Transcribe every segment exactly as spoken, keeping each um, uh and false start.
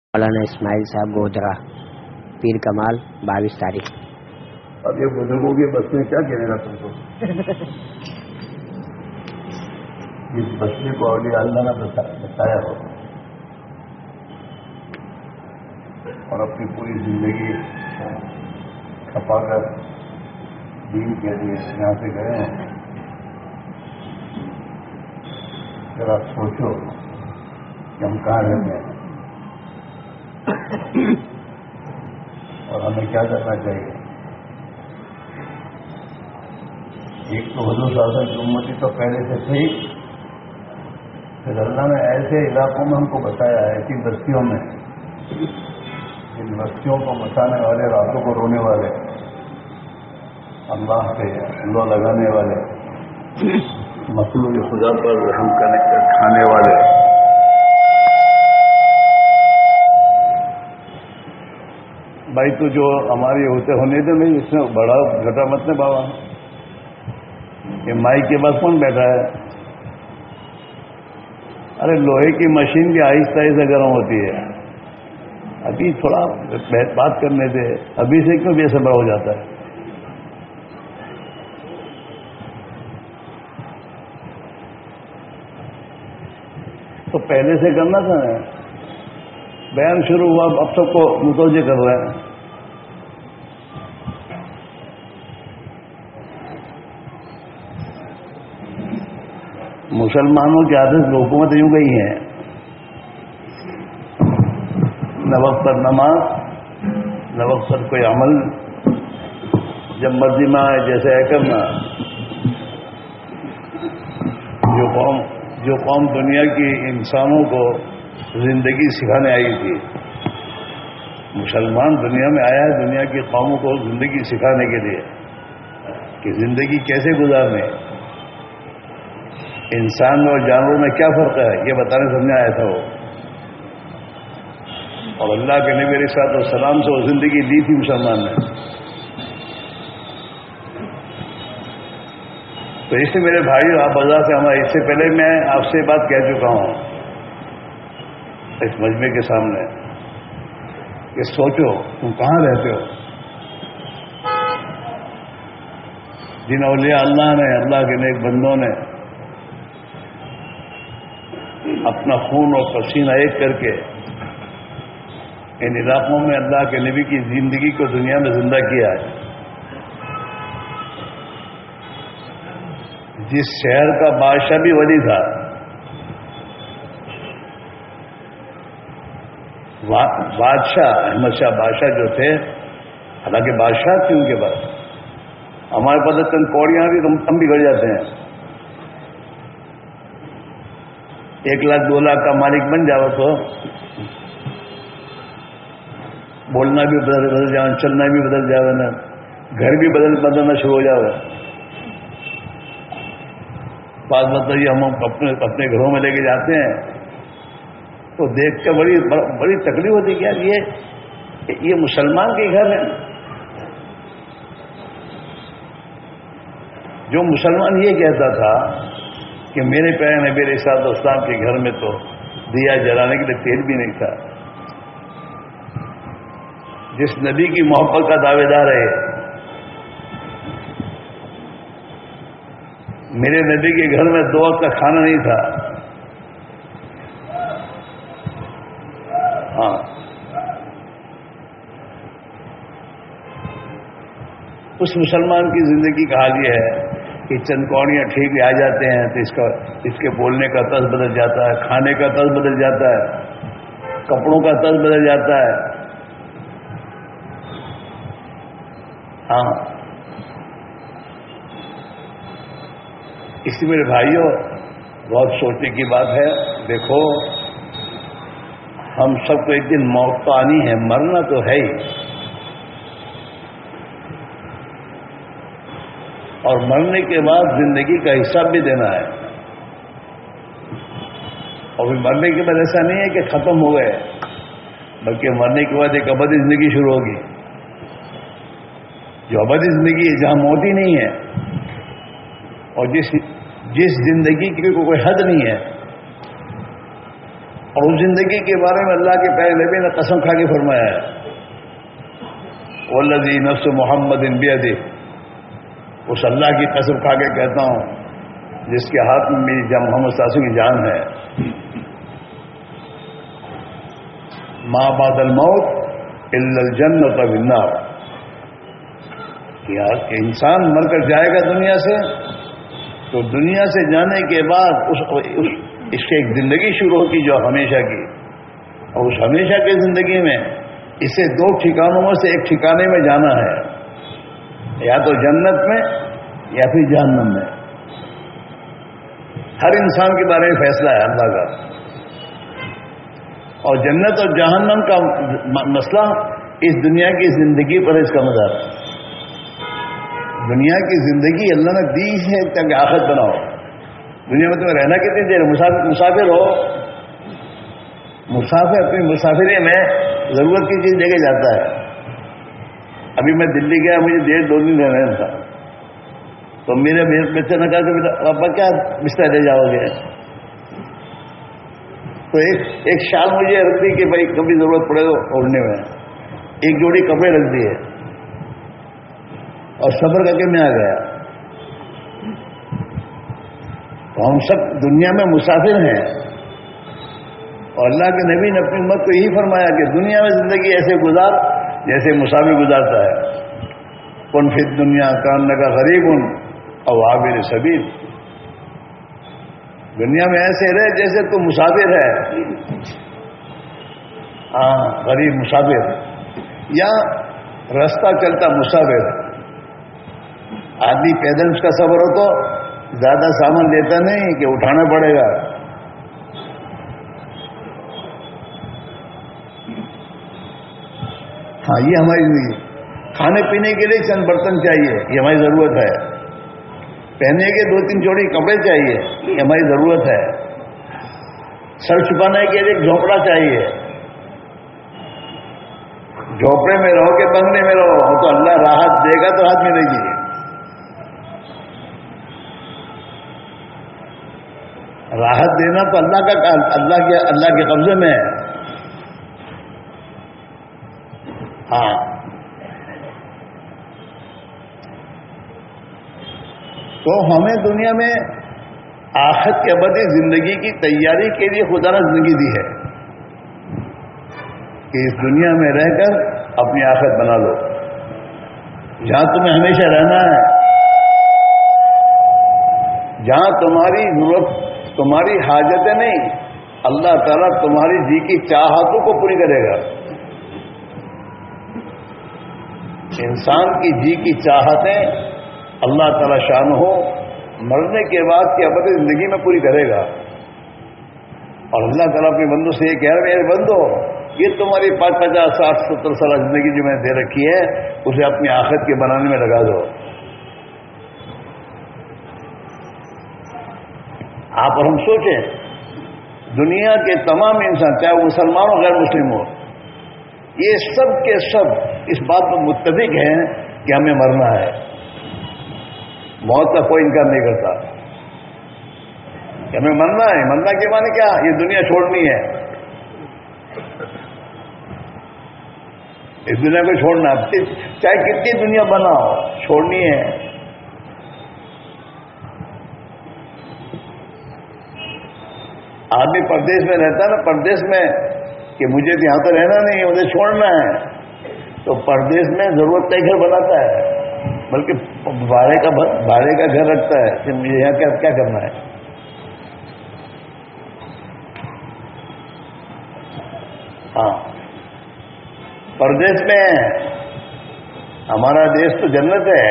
مولانا اسماعیل صاحب گودرا، پیر کمال، بائیس تاریخ۔ اب یہ بزرگوں کے بس میں کیا کہنے گا تم کو؟ اس بچے کو اولیاء اللہ نے بتایا ہو اور اپنی پوری زندگی کھپا کر دین کے لیے یہاں سے گئے ہیں۔ ذرا سوچو کہ ہم کہاں رہتے ہیں اور ہمیں کیا کرنا چاہیے۔ ایک تو حضور صلی اللہ علیہ وسلم کی امتی تو پہلے سے تھی، پھر اللہ نے ایسے علاقوں میں ہم کو بتایا ہے، ایسی بستیوں میں جن بستیوں کو بسانے والے، راتوں کو رونے والے، اللہ پہ اللہ لگانے والے، مخلوق خدا پر رحم کرنے کھانے والے، بھائی تو جو ہمارے ہوتے ہونے تھے نہیں، اس میں بڑا گھٹا مت نے بابا کہ مائی کے پاس کون بیٹھا ہے؟ ارے لوہے کی مشین بھی آہستہ آہستہ گرم ہوتی ہے، ابھی تھوڑا بات کرنے تھے، ابھی سے کیوں بے صبر ہو جاتا ہے؟ تو پہلے سے کرنا تھا نا، بیان شروع ہوا، اب سب کو متوجہ کر رہے ہیں۔ مسلمانوں کی عادت میں حکومت یوں گئی ہے، نہ وقت پر نماز، نہ وقت پر کوئی عمل، جب مرضی میں آئے جیسے ہے کرنا۔ جو قوم جو قوم دنیا کی انسانوں کو زندگی سکھانے آئی تھی، مسلمان دنیا میں آیا ہے دنیا کی قوموں کو زندگی سکھانے کے لیے کہ زندگی کیسے گزارنے، انسان میں اور جانوروں میں کیا فرق ہے، یہ بتانے سمجھنے آیا تھا وہ۔ اور اللہ کے نبی علیہ الصلوۃ والسلام سے وہ زندگی لی تھی مسلمان نے۔ تو اس سے میرے بھائی آپ بازار سے ہمارے اس سے پہلے میں آپ سے بات کہہ چکا ہوں اس مجمع کے سامنے کہ سوچو تم کہاں رہتے ہو۔ جن اولیاء اللہ نے، اللہ کے نیک بندوں نے اپنا خون اور پسینہ ایک کر کے ان علاقوں میں اللہ کے نبی کی زندگی کو دنیا میں زندہ کیا ہے۔ جس شہر کا بادشاہ بھی ولی تھا، بادشاہ احمد شاہ بادشاہ جو تھے، حالانکہ بادشاہ تھے ان کے پاس، ہمارے پاس چند کوڑیاں بھی ہم بھی گڑ جاتے ہیں، ایک لاکھ دو لاکھ کا مالک بن جاؤ تو بولنا بھی بدل بدل جاؤ، چلنا بھی بدل جاؤ نا، گھر بھی بدل بدلنا شروع ہو جاؤ۔ بات بتائیے ہم اپنے اپنے گھروں میں لے کے جاتے ہیں تو دیکھ کے بڑی بڑی تکلیف ہوتی ہے کہ یہ یہ مسلمان کے گھر ہیں۔ جو مسلمان یہ کہتا تھا کہ میرے پیارے نبی علیہ الصلوۃ والسلام کے گھر میں تو دیا جلانے کے لیے تیل بھی نہیں تھا، جس نبی کی محبت کا دعوے دار ہے، میرے نبی کے گھر میں دو وقت کا کھانا نہیں تھا، ہاں اس مسلمان کی زندگی کا حال یہ ہے کہ چند کوڑیاں ٹھیک آ جاتے ہیں تو اس کا اس کے بولنے کا طرز بدل جاتا ہے، کھانے کا طرز بدل جاتا ہے، کپڑوں کا طرز بدل جاتا ہے۔ ہاں اس لیے میرے بھائیوں بہت سوچنے کی بات ہے۔ دیکھو ہم سب کو ایک دن موت تو آنی ہے، مرنا تو ہے ہی، اور مرنے کے بعد زندگی کا حساب بھی دینا ہے، اور پھر مرنے کے بعد ایسا نہیں ہے کہ ختم ہو گئے، بلکہ مرنے کے بعد ایک ابدی زندگی شروع ہوگی، جو ابدی زندگی ہے جہاں موت ہی نہیں ہے، اور جس جس زندگی کی کوئی حد نہیں ہے، اور اس زندگی کے بارے میں اللہ کے پیارے نبی نے قسم کھا کے فرمایا ہے، والذی نفس محمد بیدہ، اس اللہ کی قسم کھا کے کہتا ہوں جس کے ہاتھ میں میری جان محمد صلی اللہ علیہ وسلم کی جان ہے، ما بعد الموت الا الجنۃ والنار، کہ انسان مر کر جائے گا دنیا سے تو دنیا سے جانے کے بعد اس اس کی ایک زندگی شروع ہوگی جو ہمیشہ کی، اور اس ہمیشہ کی زندگی میں اسے دو ٹھکانوں میں سے ایک ٹھکانے میں جانا ہے، یا تو جنت میں یا پھر جہنم میں۔ ہر انسان کے بارے میں فیصلہ ہے اللہ کا، اور جنت اور جہنم کا مسئلہ اس دنیا کی زندگی پر اس کا مدار ہے۔ دنیا کی زندگی اللہ نے دی ہے تاکہ آخرت بناؤ۔ دنیا میں تمہیں رہنا کتنی دیر؟ مسافر مسافر ہو، مسافر اپنی مسافری میں ضرورت کی چیز لے کے جاتا ہے۔ ابھی میں دلی گیا، مجھے ڈیڑھ دو دن رہنا تھا، تو میرے بچے نے کہا کہ ابا کیا بستر لے جاؤ گے؟ تو ایک ایک شال مجھے رکھ دی کہ بھائی کبھی ضرورت پڑے تو اوڑھنے میں، ایک جوڑی کپڑے رکھ دیے اور صبر کر کے میں آ گیا۔ تو ہم سب دنیا میں مسافر ہیں، اور اللہ کے نبی نے اپنی امت کو یہی فرمایا کہ دنیا میں زندگی ایسے گزار جیسے مسافر گزارتا ہے، کن فی الدنیا کانک غریب او عابر سبیل، دنیا میں ایسے رہے جیسے تو مسافر ہے، ہاں غریب مسافر، یا راستہ چلتا مسافر۔ آدمی پیدل اس کا سفر ہو تو زیادہ سامان لیتا نہیں کہ اٹھانا پڑے گا، ہاں یہ ہماری زندگی۔ کھانے پینے کے لیے چند برتن چاہیے، یہ ہماری ضرورت ہے۔ پہننے کے دو تین جوڑی کپڑے چاہیے، یہ ہماری ضرورت ہے۔ سر چھپانے کے لیے ایک جھونپڑا چاہیے، جھونپڑے میں رہو کہ بنگلے میں رہو تو اللہ راحت دے گا تو راحت ملے گی۔ راحت دینا تو اللہ کا اللہ کے اللہ کے قبضے میں ہے۔ ہاں تو ہمیں دنیا میں آخرت کے ابدی زندگی کی تیاری کے لیے خدا نے زندگی دی ہے کہ اس دنیا میں رہ کر اپنی آخرت بنا لو، جہاں تمہیں ہمیشہ رہنا ہے، جہاں تمہاری ضرورت تمہاری حاجتیں نہیں، اللہ تعالیٰ تمہاری جی کی چاہتوں کو پوری کرے گا۔ انسان کی جی کی چاہتیں اللہ تعالیٰ شان ہو مرنے کے بعد کی ابدی زندگی میں پوری کرے گا۔ اور اللہ تعالیٰ اپنے بندوں سے یہ کہہ رہے ہیں، بندو یہ تمہاری پانچ پچاس ساٹھ ستر سال زندگی جو میں نے دے رکھی ہے اسے اپنی آخرت کے بنانے میں لگا دو۔ آپ اور ہم سوچیں، دنیا کے تمام انسان چاہے وہ مسلمان ہو غیر مسلم ہو، یہ سب کے سب اس بات پر متفق ہیں کہ ہمیں مرنا ہے، موت کا کوئی انکار نہیں کرتا کہ ہمیں مرنا ہے۔ مرنا کے معنی کیا؟ یہ دنیا چھوڑنی ہے، اس دنیا کو چھوڑنا، چاہے کتنی دنیا بناؤ چھوڑنی ہے۔ آدمی پردیش میں رہتا ہے نا، پردیش میں کہ مجھے یہاں تو رہنا نہیں، مجھے چھوڑنا ہے، تو پردیش میں ضرورت کا گھر بناتا ہے، بلکہ بھاڑے کا بھاڑے کا گھر رکھتا ہے کہ مجھے یہاں کیا کیا کرنا ہے۔ ہاں پردیش میں ہمارا دیش تو جنت ہے،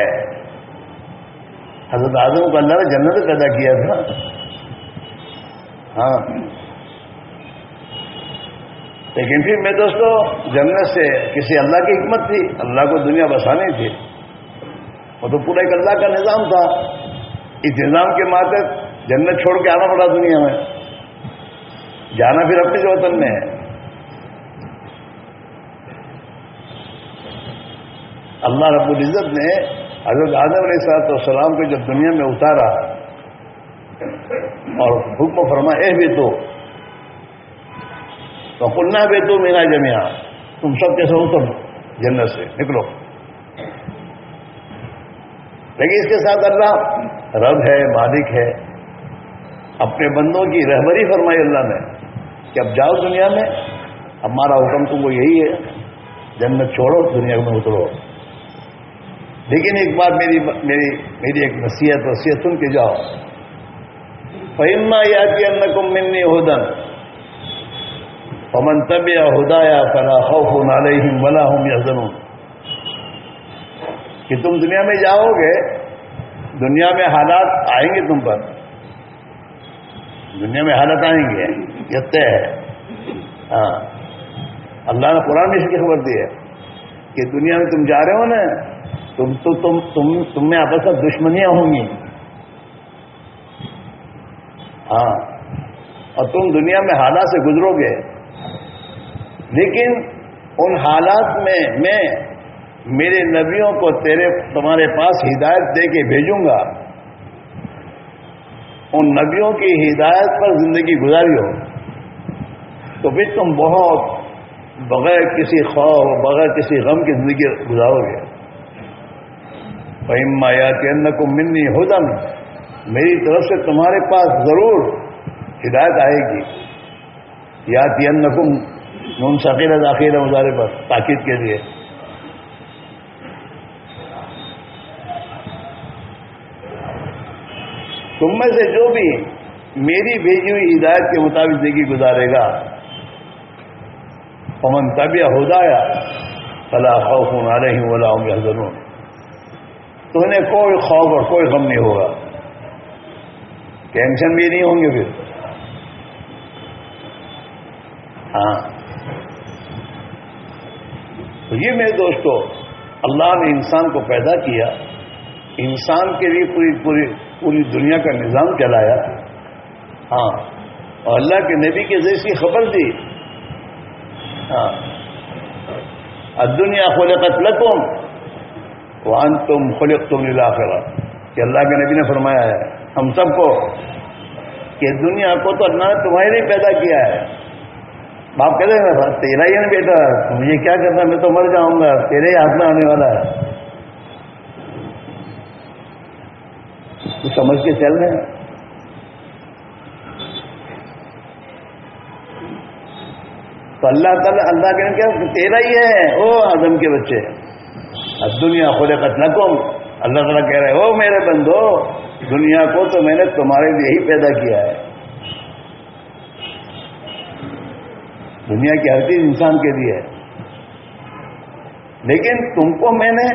حضرت آدم کو اللہ نے جنت پیدا کیا تھا۔ ہاں لیکن پھر میں دوستو جنت سے کسی اللہ کی حکمت تھی، اللہ کو دنیا بسانی تھی، وہ تو پورا ایک اللہ کا نظام تھا۔ اس نظام کے ماتحت جنت چھوڑ کے آنا پڑا دنیا میں، جانا پھر اپنے وطن میں ہے۔ اللہ رب العزت نے حضرت آدم علیہ السلام کو جب دنیا میں اتارا اور حکم فرمایا اے بھی تو تو قلنا بے تو میرا جمیا، تم سب کے سب تم جنت سے نکلو. لیکن اس کے ساتھ اللہ رب ہے، مالک ہے، اپنے بندوں کی رہبری فرمائی اللہ نے کہ اب جاؤ دنیا میں، ہمارا حکم تم کو یہی ہے، جنت چھوڑو دنیا میں اترو. لیکن ایک بات میری میری میری ایک نصیحت وصیت سن کے جاؤ. فَإِمَّا يَأْتِيَنَّكُم مِّنِّي هُدًى فَمَن تَبِعَ هُدَايَ فَلَا خَوْفٌ عَلَيْهِمْ وَلَا هُمْ يَحْزَنُونَ. کہ تم دنیا میں جاؤ گے، دنیا میں حالات آئیں گے تم پر، دنیا میں حالت آئیں گے، یہ طے ہے. ہاں، اللہ نے قرآن میں اس کی خبر دی ہے کہ دنیا میں تم جا رہے ہو نا، تم تو تم تم تم میں آپس میں دشمنیاں ہوں گی. ہاں، اور تم دنیا میں حالات سے گزرو گے، لیکن ان حالات میں میں میرے نبیوں کو تیرے تمہارے پاس ہدایت دے کے بھیجوں گا. ان نبیوں کی ہدایت پر زندگی گزاری ہو تو پھر تم بہت بغیر کسی خوف بغیر کسی غم کی زندگی گزارو گے. فَإِمَّا يَأْتِيَنَّكُم مِّنِّي هُدًى، میری طرف سے تمہارے پاس ضرور ہدایت آئے گی. يَأْتِيَنَّكُم نون ثقیلہ داخل ہے مضارع پر تاکید کے لیے. تم میں سے جو بھی میری بھیجی ہوئی ہدایت کے مطابق زندگی گزارے گا، فمن تبع ہدایا فلا خوف علیہم ولا هم يحزنون، تو انہیں کوئی خوف اور کوئی غم نہیں ہوگا، ٹینشن بھی نہیں ہوں گے. پھر ہاں، تو یہ میرے دوستو، اللہ نے انسان کو پیدا کیا، انسان کے لیے پوری پوری پوری دنیا کا نظام چلایا. ہاں، اور اللہ کے نبی کے ذریعے سے خبر دی. ہاں، الدنیا خلقت لکم وانتم خلقتم للآخرہ، کہ اللہ کے نبی نے فرمایا ہے ہم سب کو کہ دنیا کو تو اللہ نے تمہارے لیے پیدا کیا ہے. باپ کہتے ہیں تیرا ہی ہے نا بیٹا، مجھے کیا کرنا، میں تو مر جاؤں گا، تیرے ہی ہاتھ میں آنے والا ہے. تو سمجھ کے چل رہے ہیں. تو اللہ تعالیٰ اللہ کے کیا تیرا ہی ہے او آدم کے بچے. اب دنیا خلقت لکم، اللہ تعالیٰ کہہ رہے او میرے بندو، دنیا کو تو میں نے تمہارے لیے ہی پیدا کیا ہے. دنیا کی ہر چیز انسان کے لیے ہے، لیکن تم کو میں نے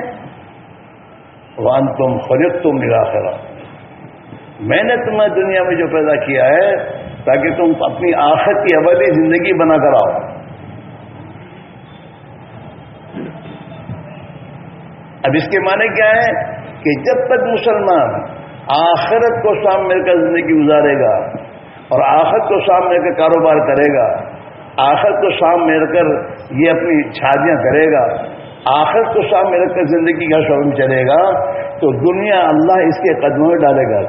وانتم خلقتم للآخرہ، میں نے تمہیں دنیا میں جو پیدا کیا ہے تاکہ تم اپنی آخرت کی ابدی زندگی بنا کر آؤ. اب اس کے معنی کیا ہے کہ جب تک مسلمان آخرت کو سامنے کر زندگی گزارے گا اور آخرت کو سامنے کر کاروبار کرے گا، آخرت کو سامنے رکھ کر یہ اپنی شادیاں کرے گا، آخرت کو سامنے رکھ کر زندگی کا شعبہ میں چلے گا، تو دنیا اللہ اس کے قدموں میں ڈالے گا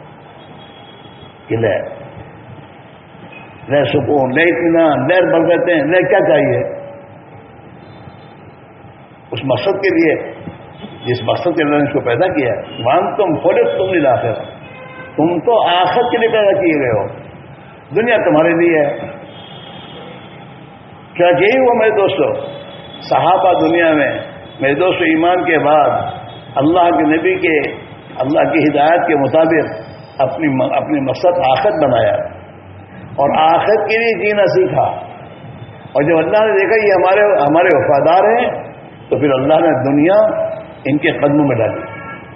کہ لے لے سکون، لے اطمینان، لے برکتیں، لے کیا چاہیے اس مقصد کے لیے جس مقصد کے اللہ نے اس کو پیدا کیا ہے. مان تم خود تم للآخرہ، تم تو آخرت کے لیے پیدا کیے گئے ہو، دنیا تمہارے لیے ہے. کیا یہی ہوا میرے دوستو؟ صحابہ دنیا میں میرے دوستو ایمان کے بعد اللہ کے نبی کے اللہ کی ہدایت کے مطابق اپنی اپنی مقصد آخرت بنایا اور آخرت کے لیے جینا سیکھا. اور جب اللہ نے دیکھا یہ ہمارے ہمارے وفادار ہیں تو پھر اللہ نے دنیا ان کے قدموں میں ڈالی.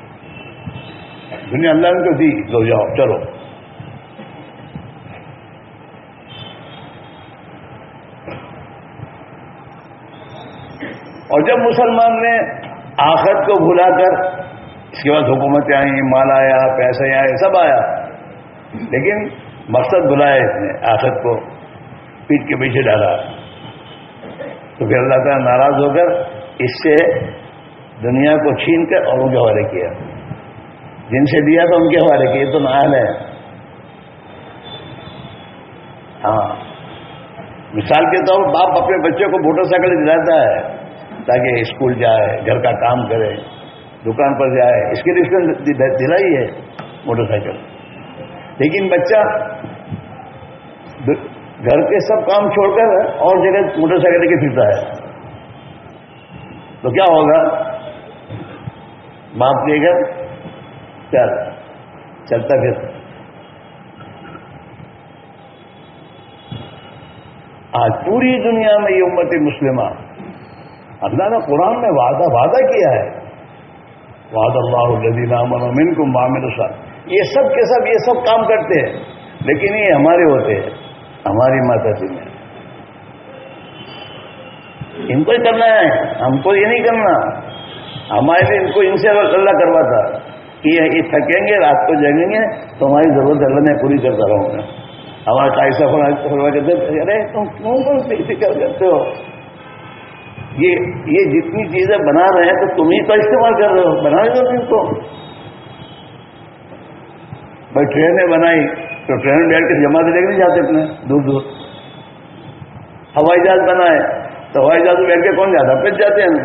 دنیا اللہ نے کو دی، لو جاؤ چلو. اور جب مسلمان نے آخرت کو بھلا کر، اس کے بعد حکومتیں آئیں، مال آیا، پیسے آئے، سب آیا، لیکن مقصد بلایا اس نے آخرت کو پیٹ کے پیچھے ڈالا، تو پھر اللہ تعالیٰ ناراض ہو کر اس سے دنیا کو چھین کر اوروں کے حوالے کیا. جن سے دیا تھا ان کے حوالے کیا، یہ تو نال ہے. ہاں، مثال کے طور پر باپ اپنے بچے کو موٹر سائیکل دلاتا ہے تاکہ اسکول جائے، گھر کا کام کرے، دکان پر جائے، اس کے لیے اس نے دلائی ہے موٹر سائیکل. لیکن بچہ گھر کے سب کام چھوڑ کر اور جگہ موٹر سائیکل لے کے پھرتا ہے تو کیا ہوگا؟ باپ لے کر چل چلتا پھر. آج پوری دنیا میں یہ امت مسلمہ، اللہ نے قرآن میں وعدہ وعدہ کیا ہے، وعد اللہ الذین آمنوا منکم وعملوا الصالحات. یہ سب کے سب یہ سب کام کرتے ہیں، لیکن یہ ہمارے ہوتے ہیں، ہماری ماتا جی میں. ان کو ہی کرنا ہے، ہم کو یہ نہیں کرنا. ہمارے لیے ان کو ان سے اللہ کرواتا کہ یہ تھکیں گے، رات کو جگیں گے تو ہماری ضرورت اللہ میں پوری کرتا رہوں گا. ہمارا کائسا فرما کہتے ہیں ارے تم کیوں فکر کرتے ہو؟ یہ یہ جتنی چیزیں بنا رہے ہیں تو تم ہی تو استعمال کر رہے ہو، بنانے دو ان کو. بھائی ٹرینیں بنائی تو ٹرین میں بیٹھ کے جمع سے لے کے نہیں جاتے اپنے دور دور. ہوائی جہاز بنائے تو ہوائی جہاز میں بیٹھ کے کون جاتا؟ پھر جاتے ہیں.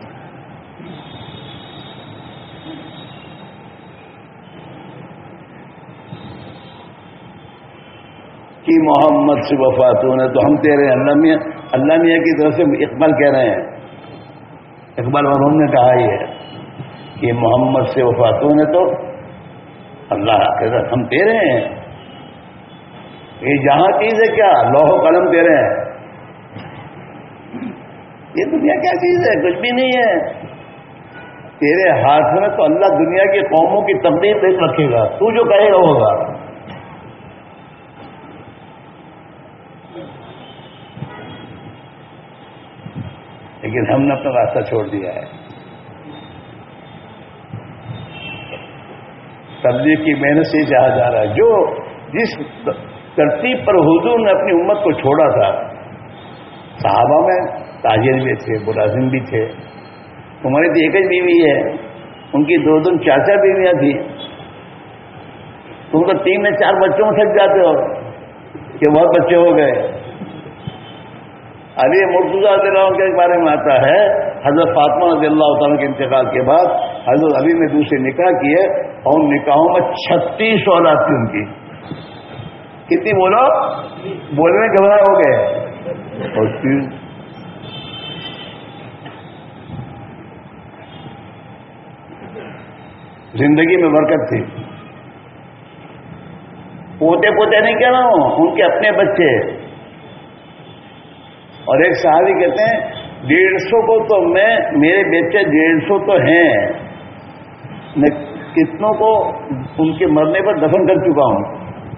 کہ محمد سے وفاتوں نے تو ہم تیرے اللہ میاں اللہ میاں کی طرف سے اقبال کہہ رہے ہیں. اقبال مرحوم نے کہا ہی ہے کہ محمد سے وفاتوں نے تو اللہ کے طرف ہم تیرے ہیں. یہ جہاں چیز ہے کیا؟ لوح و قلم تیرے ہیں. یہ دنیا کیا چیز ہے؟ کچھ بھی نہیں ہے. تیرے ہاتھ میں تو اللہ دنیا کی قوموں کی تقدیر دیکھ رکھے گا، تو جو کہے گا ہوگا. لیکن ہم نے اپنا راستہ چھوڑ دیا ہے. تبلیغ کی محنت سے چاہا جا رہا ہے. جو جس ترتیب پر حضور نے اپنی امت کو چھوڑا تھا، صحابہ میں تاجر بھی تھے، ملازم بھی تھے. تمہاری تو ایک ہی بیوی ہے، ان کی دو دن چار چار بیویاں تھیں. تم تو تین یا چار بچوں میں تھک جاتے ہو کہ بہت بچے ہو گئے. علی مرتضیٰ رضی اللہ عنہ کے بارے میں آتا ہے، حضرت فاطمہ رضی اللہ تعالیٰ کے انتقال کے بعد حضرت علی نے دوسرے نکاح کیے اور ان نکاحوں میں چھتیس اولاد تھی ان کی. کتنی بولو؟ بولنے میں گھبراہ ہو گئے. اور زندگی میں برکت تھی. پوتے پوتے نہیں کہہ رہا ہوں، ان کے اپنے بچے. اور ایک صحابی کہتے ہیں ڈیڑھ سو کو تو میں میرے بیٹے ڈیڑھ سو تو ہیں، میں کتنوں کو ان کے مرنے پر دفن کر چکا ہوں.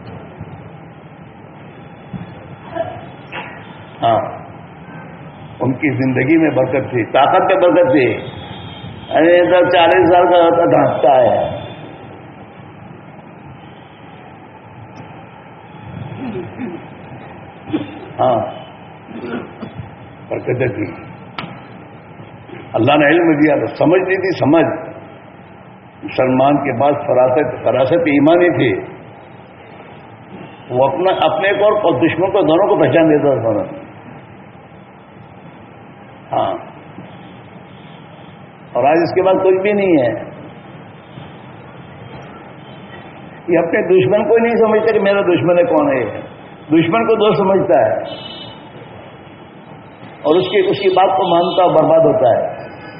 ہاں، ان کی زندگی میں برکت تھی، طاقت میں برکت تھی. ارے ادھر چالیس سال کا ہوتا ڈھانپتا ہے. ہاں برکت تھی. اللہ نے علم دیا تو سمجھ نہیں تھی. سمجھ مسلمان کے بعد فراست فراست ایمانی تھی. وہ اپنا اپنے کو اور دشمن کو دونوں کو پہچان دیتا تھا. ہاں، اور آج اس کے بعد کوئی بھی نہیں ہے. یہ اپنے دشمن کو نہیں سمجھتا کہ میرا دشمن ہے کون ہے. دشمن کو دوست سمجھتا ہے اور اس کی اس کی بات کو مانتا اور برباد ہوتا ہے.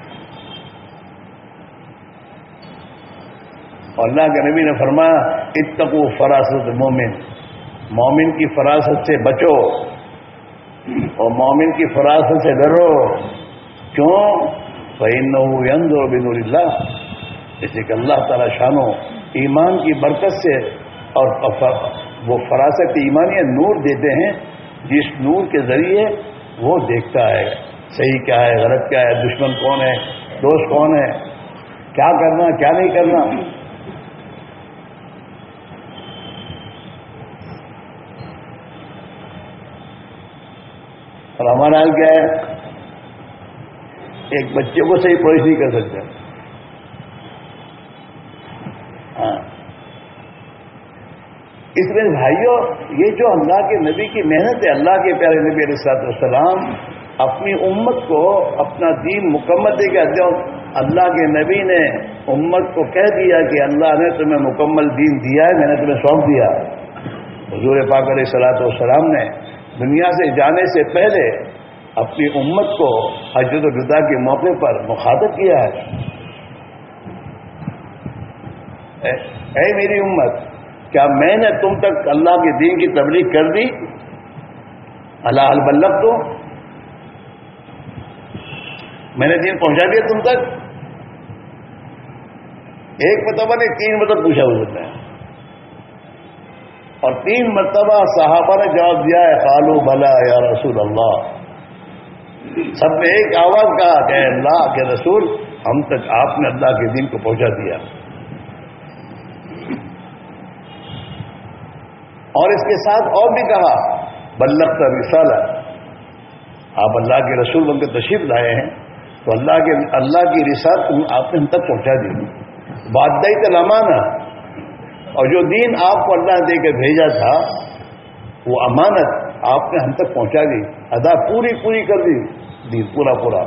اور اللہ کے نبی نے فرمایا اتقوا فراست مومن، مومن کی فراست سے بچو اور مومن کی فراست سے ڈرو. کیوں؟ فإنه ينظر بنور اللہ، جیسے کہ اللہ تعالی شانو ایمان کی برکت سے اور وہ فراست ایمانی نور دیتے ہیں، جس نور کے ذریعے وہ دیکھتا ہے صحیح کیا ہے، غلط کیا ہے، دشمن کون ہے، دوست کون ہے، کیا کرنا کیا نہیں کرنا. اور ہمارا حال کیا ہے؟ ایک بچے کو صحیح پروش نہیں کر سکتے. ہاں، اس میں بھائیوں یہ جو اللہ کے نبی کی محنت ہے، اللہ کے پیارے نبی علیہ الصلوۃ والسلام اپنی امت کو اپنا دین مکمل دے گا. جو اللہ کے نبی نے امت کو کہہ دیا کہ اللہ نے تمہیں مکمل دین دیا ہے، میں نے تمہیں سونپ دیا. حضور پاک علیہ الصلوۃ والسلام نے دنیا سے جانے سے پہلے اپنی امت کو حجۃ الوداع کے موقع پر مخاطب کیا ہے. اے, اے میری امت، کیا میں نے تم تک اللہ کے دین کی تبلیغ کر دی؟ اللہ حل بلغ تو میں نے دین پہنچا دیا تم تک؟ ایک مرتبہ نے تین مرتبہ پوچھا حضور نے، اور تین مرتبہ صحابہ نے جواب دیا ہے قالوا بلا یا رسول اللہ. سب نے ایک آواز کہا کہ اللہ کے رسول، ہم تک آپ نے اللہ کے دین کو پہنچا دیا. اور اس کے ساتھ اور بھی کہا بلغت رسالہ، آپ اللہ کے رسول بن کے تشریف لائے ہیں تو اللہ کے اللہ کی رسالت آپ نے ہم تک پہنچا دی. وعدیت الامانہ، اور جو دین آپ کو اللہ دے کے بھیجا تھا وہ امانت آپ نے ہم تک پہنچا دی، ادا پوری پوری کر دی، دین پورا پورا.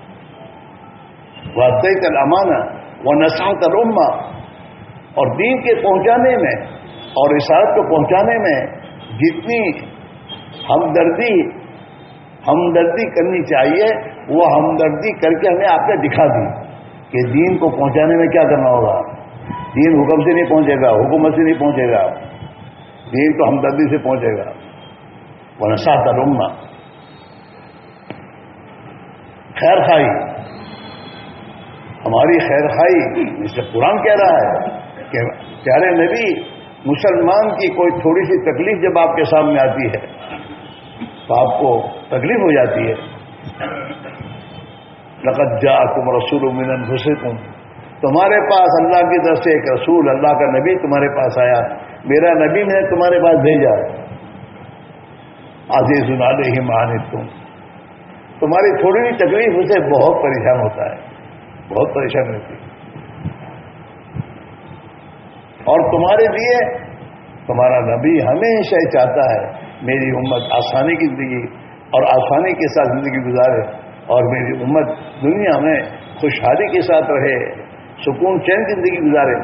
وعدیت الامانہ ونصحت الامہ، اور دین کے پہنچانے میں اور رسالت کو پہنچانے میں جتنی ہمدردی ہمدردی کرنی چاہیے وہ ہمدردی کر کے ہمیں آپ نے دکھا دی کہ دین کو پہنچانے میں کیا کرنا ہوگا. دین حکم سے نہیں پہنچے گا، حکومت سے نہیں پہنچے گا، دین تو ہمدردی سے پہنچے گا. ونصحت الامہ، خیر خواہی، ہماری خیر خواہی، جس سے قرآن کہہ رہا ہے کہ پیارے نبی، مسلمان کی کوئی تھوڑی سی تکلیف جب آپ کے سامنے آتی ہے تو آپ کو تکلیف ہو جاتی ہے. لقد جاءکم رسول من انفسکم، تمہارے پاس اللہ کی طرف سے ایک رسول، اللہ کا نبی تمہارے پاس آیا، میرا نبی میں نے تمہارے پاس بھیجا. عزیز علیہ ما عنتم، تمہاری تھوڑی سی تکلیف اسے بہت پریشان ہوتا ہے، بہت پریشان ہوتی ہے. اور تمہارے لیے تمہارا نبی ہمیشہ ہی چاہتا ہے میری امت آسانی کی زندگی اور آسانی کے ساتھ زندگی گزارے، اور میری امت دنیا میں خوشحالی کے ساتھ رہے، سکون چین کی زندگی گزارے.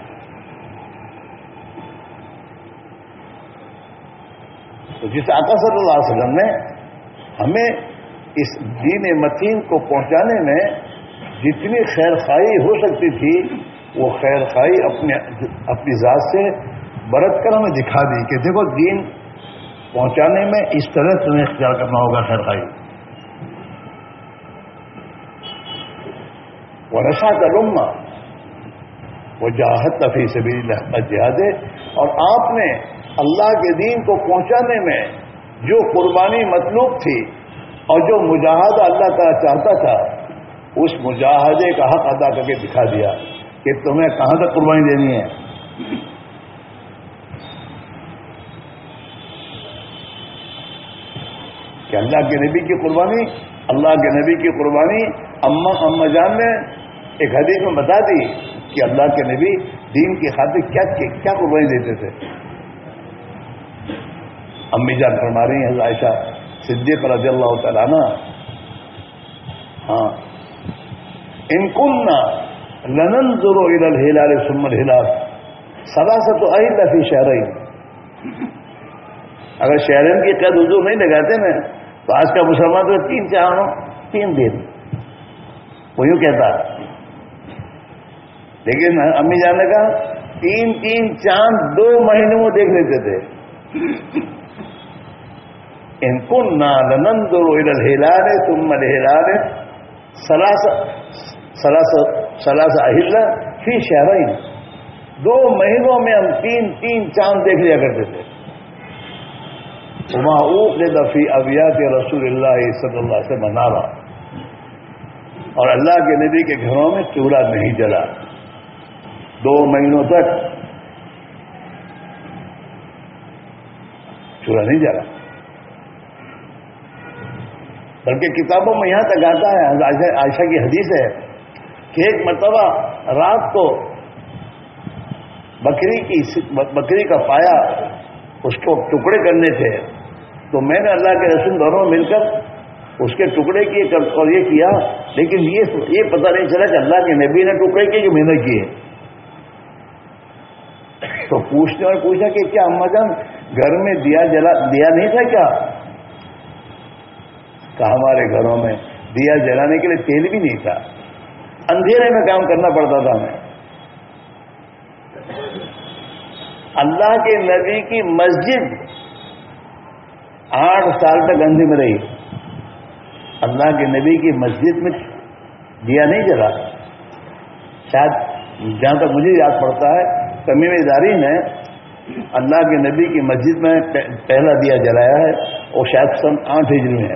تو جس آقا صلی اللہ علیہ وسلم نے ہمیں اس دین متین کو پہنچانے میں جتنی خیر خواہی ہو سکتی تھی وہ خیر خواہی اپنے اپنی ذات سے برت کر ہمیں دکھا دی کہ دیکھو دین پہنچانے میں اس طرح تمہیں اختیار کرنا ہوگا خیر خواہی. ونصحت الامہ وجاہدت فی سبیل اللہ جہاد، اور آپ نے اللہ کے دین کو پہنچانے میں جو قربانی مطلوب تھی اور جو مجاہدہ اللہ تعالیٰ چاہتا تھا اس مجاہدے کا حق ادا کر کے دکھا دیا کہ تمہیں کہاں تک قربانی دینی ہے. کہ اللہ کے نبی کی قربانی، اللہ کے نبی کی قربانی اما اما جان نے ایک حدیث میں بتا دی کہ اللہ کے نبی دین کی خاطر کیا کیا قربانی دیتے تھے. امی جان فرما رہی ہیں عائشہ صدیقہ رضی اللہ تعالیٰ عنہ، ہاں ان کننا لننظر الى الهلال ثم الهلال ثلاثه اهل في شهرين. اگر شہرین کی قید حضور نہیں لگاتے نا تو آج کا مسلمان تو تین چاند تین دن وہ یوں کہتا، لیکن امی جان نے کہا تین تین چاند دو مہینے میں دیکھ لیتے تھے. ان کننا لننظر الى الهلال ثم الهلال ثلاثه ثلاثه اہل فی شہرین، دو مہینوں میں ہم تین تین چاند دیکھ لیا کرتے تھے. وما اوقد فی ابیات رسول اللہ صلی اللہ علیہ وسلم نارا، اور اللہ کے نبی کے گھروں میں چولہا نہیں جلا دو مہینوں تک، چولہا نہیں جلا. بلکہ کتابوں میں یہاں تک آتا ہے، عائشہ کی حدیث ہے کہ ایک مرتبہ رات کو بکری کی بکری کا پایا اس کو ٹکڑے کرنے تھے، تو میں نے اللہ کے رسول دونوں مل کر اس کے ٹکڑے کیے اور یہ کیا، لیکن یہ یہ پتہ نہیں چلا کہ اللہ کے نبی نے ٹکڑے کیے کہ میں نے کیے۔ تو پوچھنے اور پوچھا کہ کیا اماں جان گھر میں دیا جلا دیا نہیں تھا کیا؟ کہا ہمارے گھروں میں دیا جلانے کے لیے تیل بھی نہیں تھا، اندھیرے میں کام کرنا پڑتا تھا ہمیں۔ اللہ کے نبی کی مسجد آٹھ سال تک اندھی میں رہی، اللہ کے نبی کی مسجد میں دیا نہیں جلا۔ شاید جہاں تک مجھے یاد پڑتا ہے تمیم داری نے اللہ کے نبی کی مسجد میں پہلا دیا جلایا ہے، اور شاید سن آٹھ ہجری میں ہے۔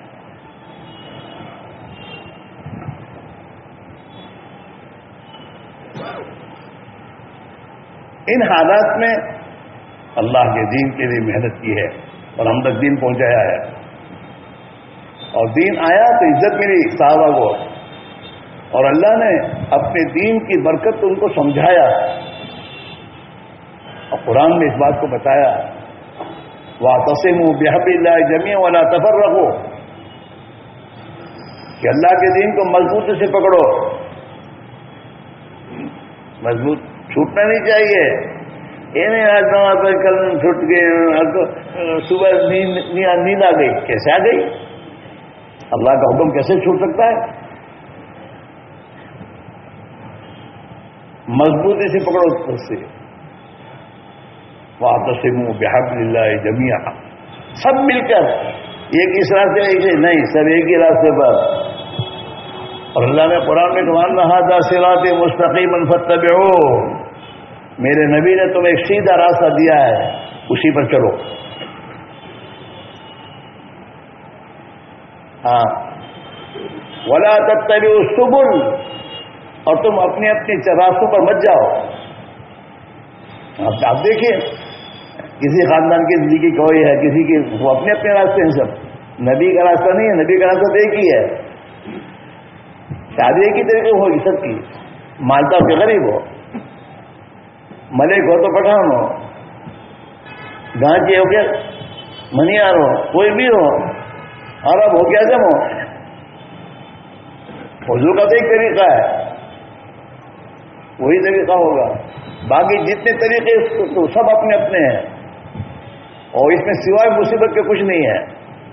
ان حالات میں اللہ کے دین کے لیے محنت کی ہے اور ہم تک دین پہنچایا ہے، اور دین آیا تو عزت ملی صحابہ کو، اور اللہ نے اپنے دین کی برکت ان کو سمجھایا، اور قرآن میں اس بات کو بتایا وَاعْتَصِمُوا بِحَبْلِ اللَّهِ جَمِيعًا وَلَا تَفَرَّقُوا، کہ اللہ کے دین کو مضبوطی سے پکڑو، مضبوط چھوٹنا نہیں چاہیے۔ یہ نہیں آج نماز پڑھ کل چھوٹ گئے، صبح نیند نیند آ گئی، کیسے آ گئی؟ اللہ کا حکم کیسے چھوٹ سکتا ہے؟ مضبوطی سے پکڑو اس سے، وَاعْتَصِمُوا بِحَبْلِ اللَّهِ جَمِيعًا، سب مل کر ایک اس راستے ایسے نہیں، سب ایک ہی راستے پر۔ اور اللہ نے قرآن میں وَأَنَّ هَذَا صِرَاطِي مُسْتَقِيمًا فَاتَّبِعُوهُ، میرے نبی نے تمہیں ایک سیدھا راستہ دیا ہے، اسی پر چلو۔ ہاں، وَلَا تَتَّبِعُوا السُّبُلَ، اور تم اپنے اپنے راستوں پر مت جاؤ۔ آپ دیکھیں کسی خاندان کی زندگی کوئی ہے، کسی کی وہ اپنے اپنے راستے ہیں، سب نبی کا راستہ نہیں ہے، نبی کا راستہ ایک ہی ہے۔ شادی ایک ہی طریقے ہوگی سب کی، مالدار ہو کہ غریب ہو، ملک ہو تو پٹھان ہو، گانچے ہو کہ منیار ہو، کوئی بھی ہو، عرب ہو کہ اعظم ہو، حضور کا تو ایک طریقہ ہے، وہی طریقہ ہوگا۔ باقی جتنے طریقے تو سب اپنے اپنے ہیں، اور اس میں سوائے مصیبت کے کچھ نہیں ہے۔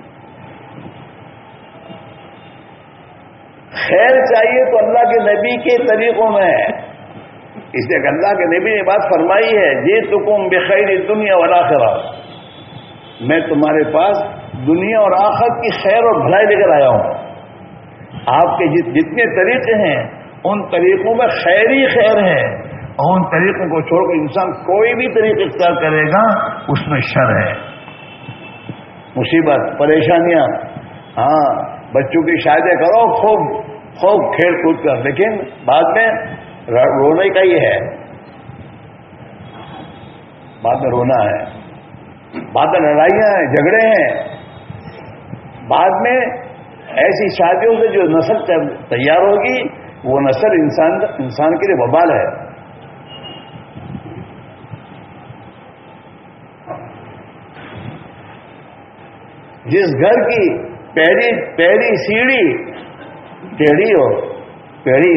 خیر چاہیے تو اللہ کے نبی کے طریقوں میں ہے، اس لیے کہ اللہ کے نبی نے بات فرمائی ہے جئتکم بخیر الدنیا والآخرہ، میں تمہارے پاس دنیا اور آخرت کی خیر اور بھلائی لے کر آیا ہوں۔ آپ کے جتنے طریقے ہیں ان طریقوں میں خیر ہی خیر ہے، اور ان طریقوں کو چھوڑ کر انسان کوئی بھی طریقہ اختیار کرے گا اس میں شر ہے، مصیبت، پریشانیاں۔ ہاں، بچوں کی شادی کرو خوب خوب کھیل کود کر، لیکن بعد میں رونے کا ہی ہے، بعد میں رونا ہے، بعد میں لڑائیاں ہیں، جھگڑے ہیں، بعد میں ایسی شادیوں سے جو نسل تیار ہوگی وہ نسل انسان انسان کے لیے وبال ہے۔ جس گھر کی پہلی پہلی سیڑھی ٹیڑھی ہو، پیڑھی،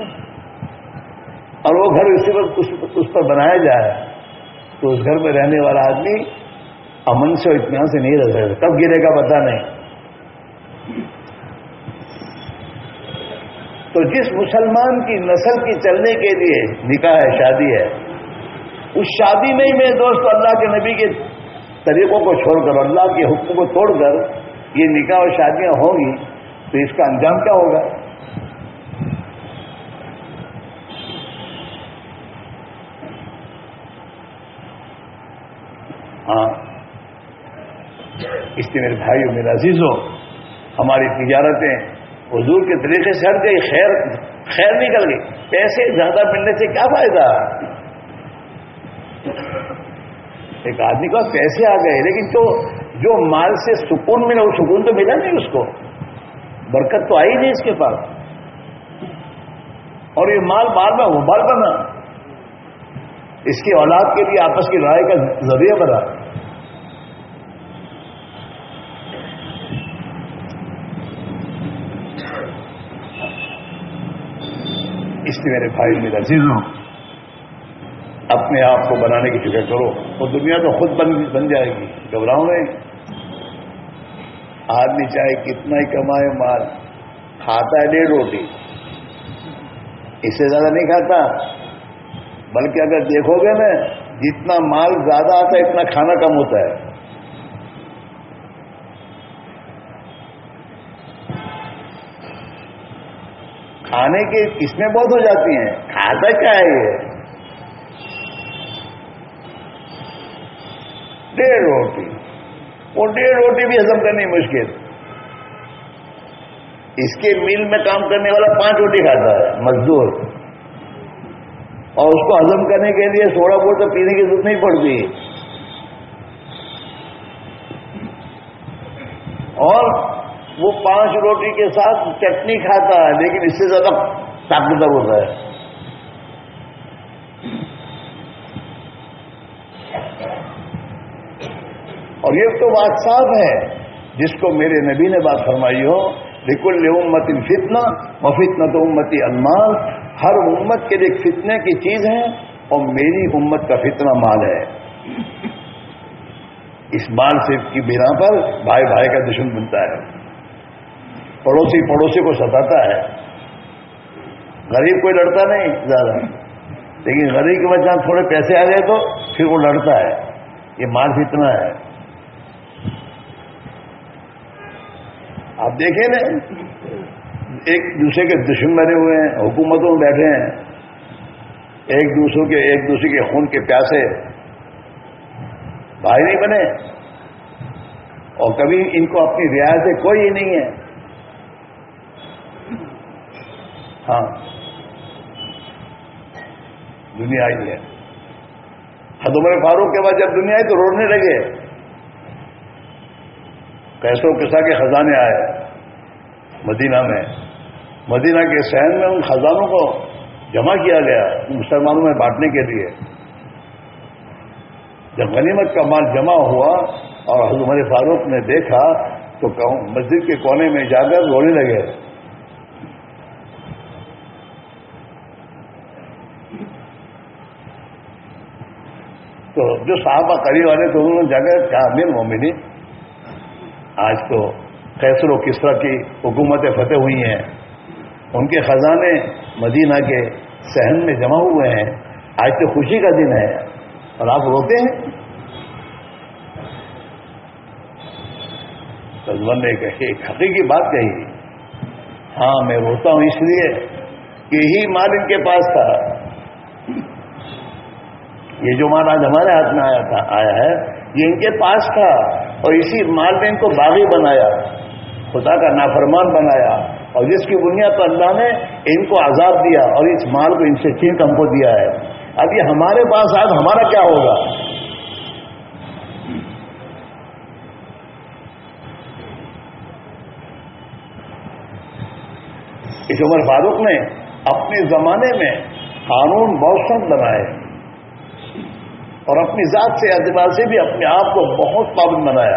اور وہ گھر اسی پر اس پر بنایا جائے تو اس گھر میں رہنے والا آدمی امن سے اور اطمینان سے نہیں رہ سکتا، کب گرے گا پتہ نہیں۔ تو جس مسلمان کی نسل کی چلنے کے لیے نکاح ہے، شادی ہے، اس شادی میں ہی میرے دوست اللہ کے نبی کے طریقوں کو چھوڑ کر، اللہ کے حکم کو توڑ کر یہ نکاح اور شادیاں ہوں گی تو اس کا انجام کیا ہوگا؟ ہاں، اس لیے میرے بھائیو، میرے عزیزوں، ہماری تجارتیں حضور کے طریقے سے ہٹ گئی، خیر خیر نکل گئی، پیسے زیادہ ملنے سے کیا فائدہ؟ ایک آدمی کو پیسے آ گئے لیکن تو جو مال سے سکون ملا وہ سکون تو ملا نہیں، اس کو برکت تو آئی نہیں اس کے پاس، اور یہ مال بار بار وبال بنا، اس کی اولاد کے لیے آپس کی لڑائی کا ذریعہ بنا۔ اس لیے میرے بھائی میرے عزیزوں، اپنے آپ کو بنانے کی فکر کرو، اور دنیا تو خود بن بن جائے گی، گھبراؤ نہیں۔ آدمی چاہے کتنا ہی کمائے مال، کھاتا ہے ڈیڑھ روٹی، اس سے زیادہ نہیں کھاتا، بلکہ اگر دیکھو گے نا جتنا مال زیادہ آتا ہے اتنا کھانا کم ہوتا ہے۔ کھانے کی قسمیں بہت ہو جاتی ہیں، کھاتا کیا ہے یہ؟ ڈیڑھ روٹی، وہ ڈیڑھ روٹی بھی ہضم کرنی مشکل۔ اس کے میل میں کام کرنے والا پانچ روٹی کھاتا ہے مزدور، اور اس کو ہضم کرنے کے لیے سوڈا بوتل پینے کی ضرورت نہیں پڑتی، اور وہ پانچ روٹی کے ساتھ چٹنی کھاتا ہے، لیکن اس سے زیادہ طاقتور ہوتا ہے۔ اور یہ تو بات صاف ہے جس کو میرے نبی نے بات فرمائی ہو، لِكُلِّ أُمَّةٍ فِتْنَةٌ وَفِتْنَةُ أُمَّتِي الْمَالُ، ہر امت کے لیے فتنے کی چیز ہے، اور میری امت کا فتنہ مال ہے۔ اس مال سے کی بنا پر بھائی بھائی کا دشمن بنتا ہے، پڑوسی پڑوسی کو ستاتا ہے، غریب کوئی لڑتا نہیں زیادہ، لیکن غریب کے بعد جہاں تھوڑے پیسے آ گئے تو پھر وہ لڑتا ہے۔ یہ مال فتنہ ہے۔ آپ دیکھیں نا، ایک دوسرے کے دشمن بنے ہوئے ہیں، حکومتوں میں بیٹھے ہیں، ایک دوسرے کے ایک دوسرے کے خون کے پیاسے، بھائی نہیں بنے، اور کبھی ان کو اپنی رعایت سے کوئی ہی نہیں ہے۔ ہاں، دنیا آئی ہے۔ حضرت عمر فاروق کے بعد جب دنیا آئی تو رونے لگے، کیسوں قصہ کے خزانے آئے مدینہ میں، مدینہ کے صحن میں ان خزانوں کو جمع کیا گیا مسلمانوں میں بانٹنے کے لیے۔ جب غنیمت کا مال جمع ہوا اور حضرت عمر فاروق نے دیکھا تو مسجد کے کونے میں جا کر رونے لگے۔ تو جو صحابہ قریب والے تو انہوں نے جا کر کہا، امیر مومنین، آج تو قیصر و کسریٰ کی حکومتیں فتح ہوئی ہیں، ان کے خزانے مدینہ کے صحن میں جمع ہوئے ہیں، آج تو خوشی کا دن ہے اور آپ روتے ہیں؟ عمر نے کہی، ایک حقیقی بات کہی، ہاں میں روتا ہوں اس لیے کہ یہی مال ان کے پاس تھا، یہ جو مال آج ہمارے ہاتھ میں آیا تھا آیا ہے یہ ان کے پاس تھا، اور اسی مال نے ان کو باغی بنایا، خدا کا نافرمان بنایا، اور جس کی بنیاد پر اللہ نے ان کو عذاب دیا اور اس مال کو ان سے چھین ہم کو دیا ہے۔ اب یہ ہمارے پاس آج ہمارا کیا ہوگا؟ اس عمر فاروق نے اپنے زمانے میں قانون بہت سخت بنائے، اور اپنی ذات سے اعتبار سے بھی اپنے آپ کو بہت پابند بنایا۔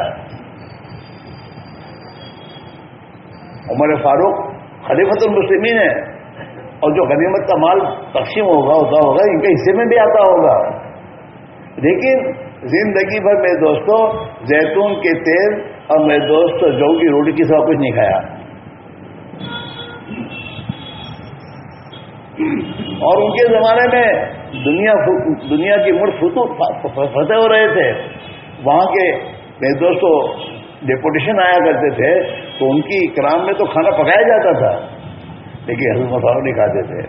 عمر فاروق خلیفۃ المسلمین ہے، اور جو غنیمت کا مال تقسیم ہوگا ہوتا ہوگا ان کے حصے میں بھی آتا ہوگا، لیکن زندگی بھر میرے دوستوں زیتون کے تیل اور میرے دوست جو کی روٹی کی سوا کچھ نہیں کھایا، اور ان کے زمانے میں دنیا دنیا کی ملک فتح ہو رہے تھے، وہاں کے میرے دوستوں ڈیپوٹیشن آیا کرتے تھے تو ان کی اکرام میں تو کھانا پکایا جاتا تھا، لیکن حضرت عمر فاروق نہیں کھاتے تھے،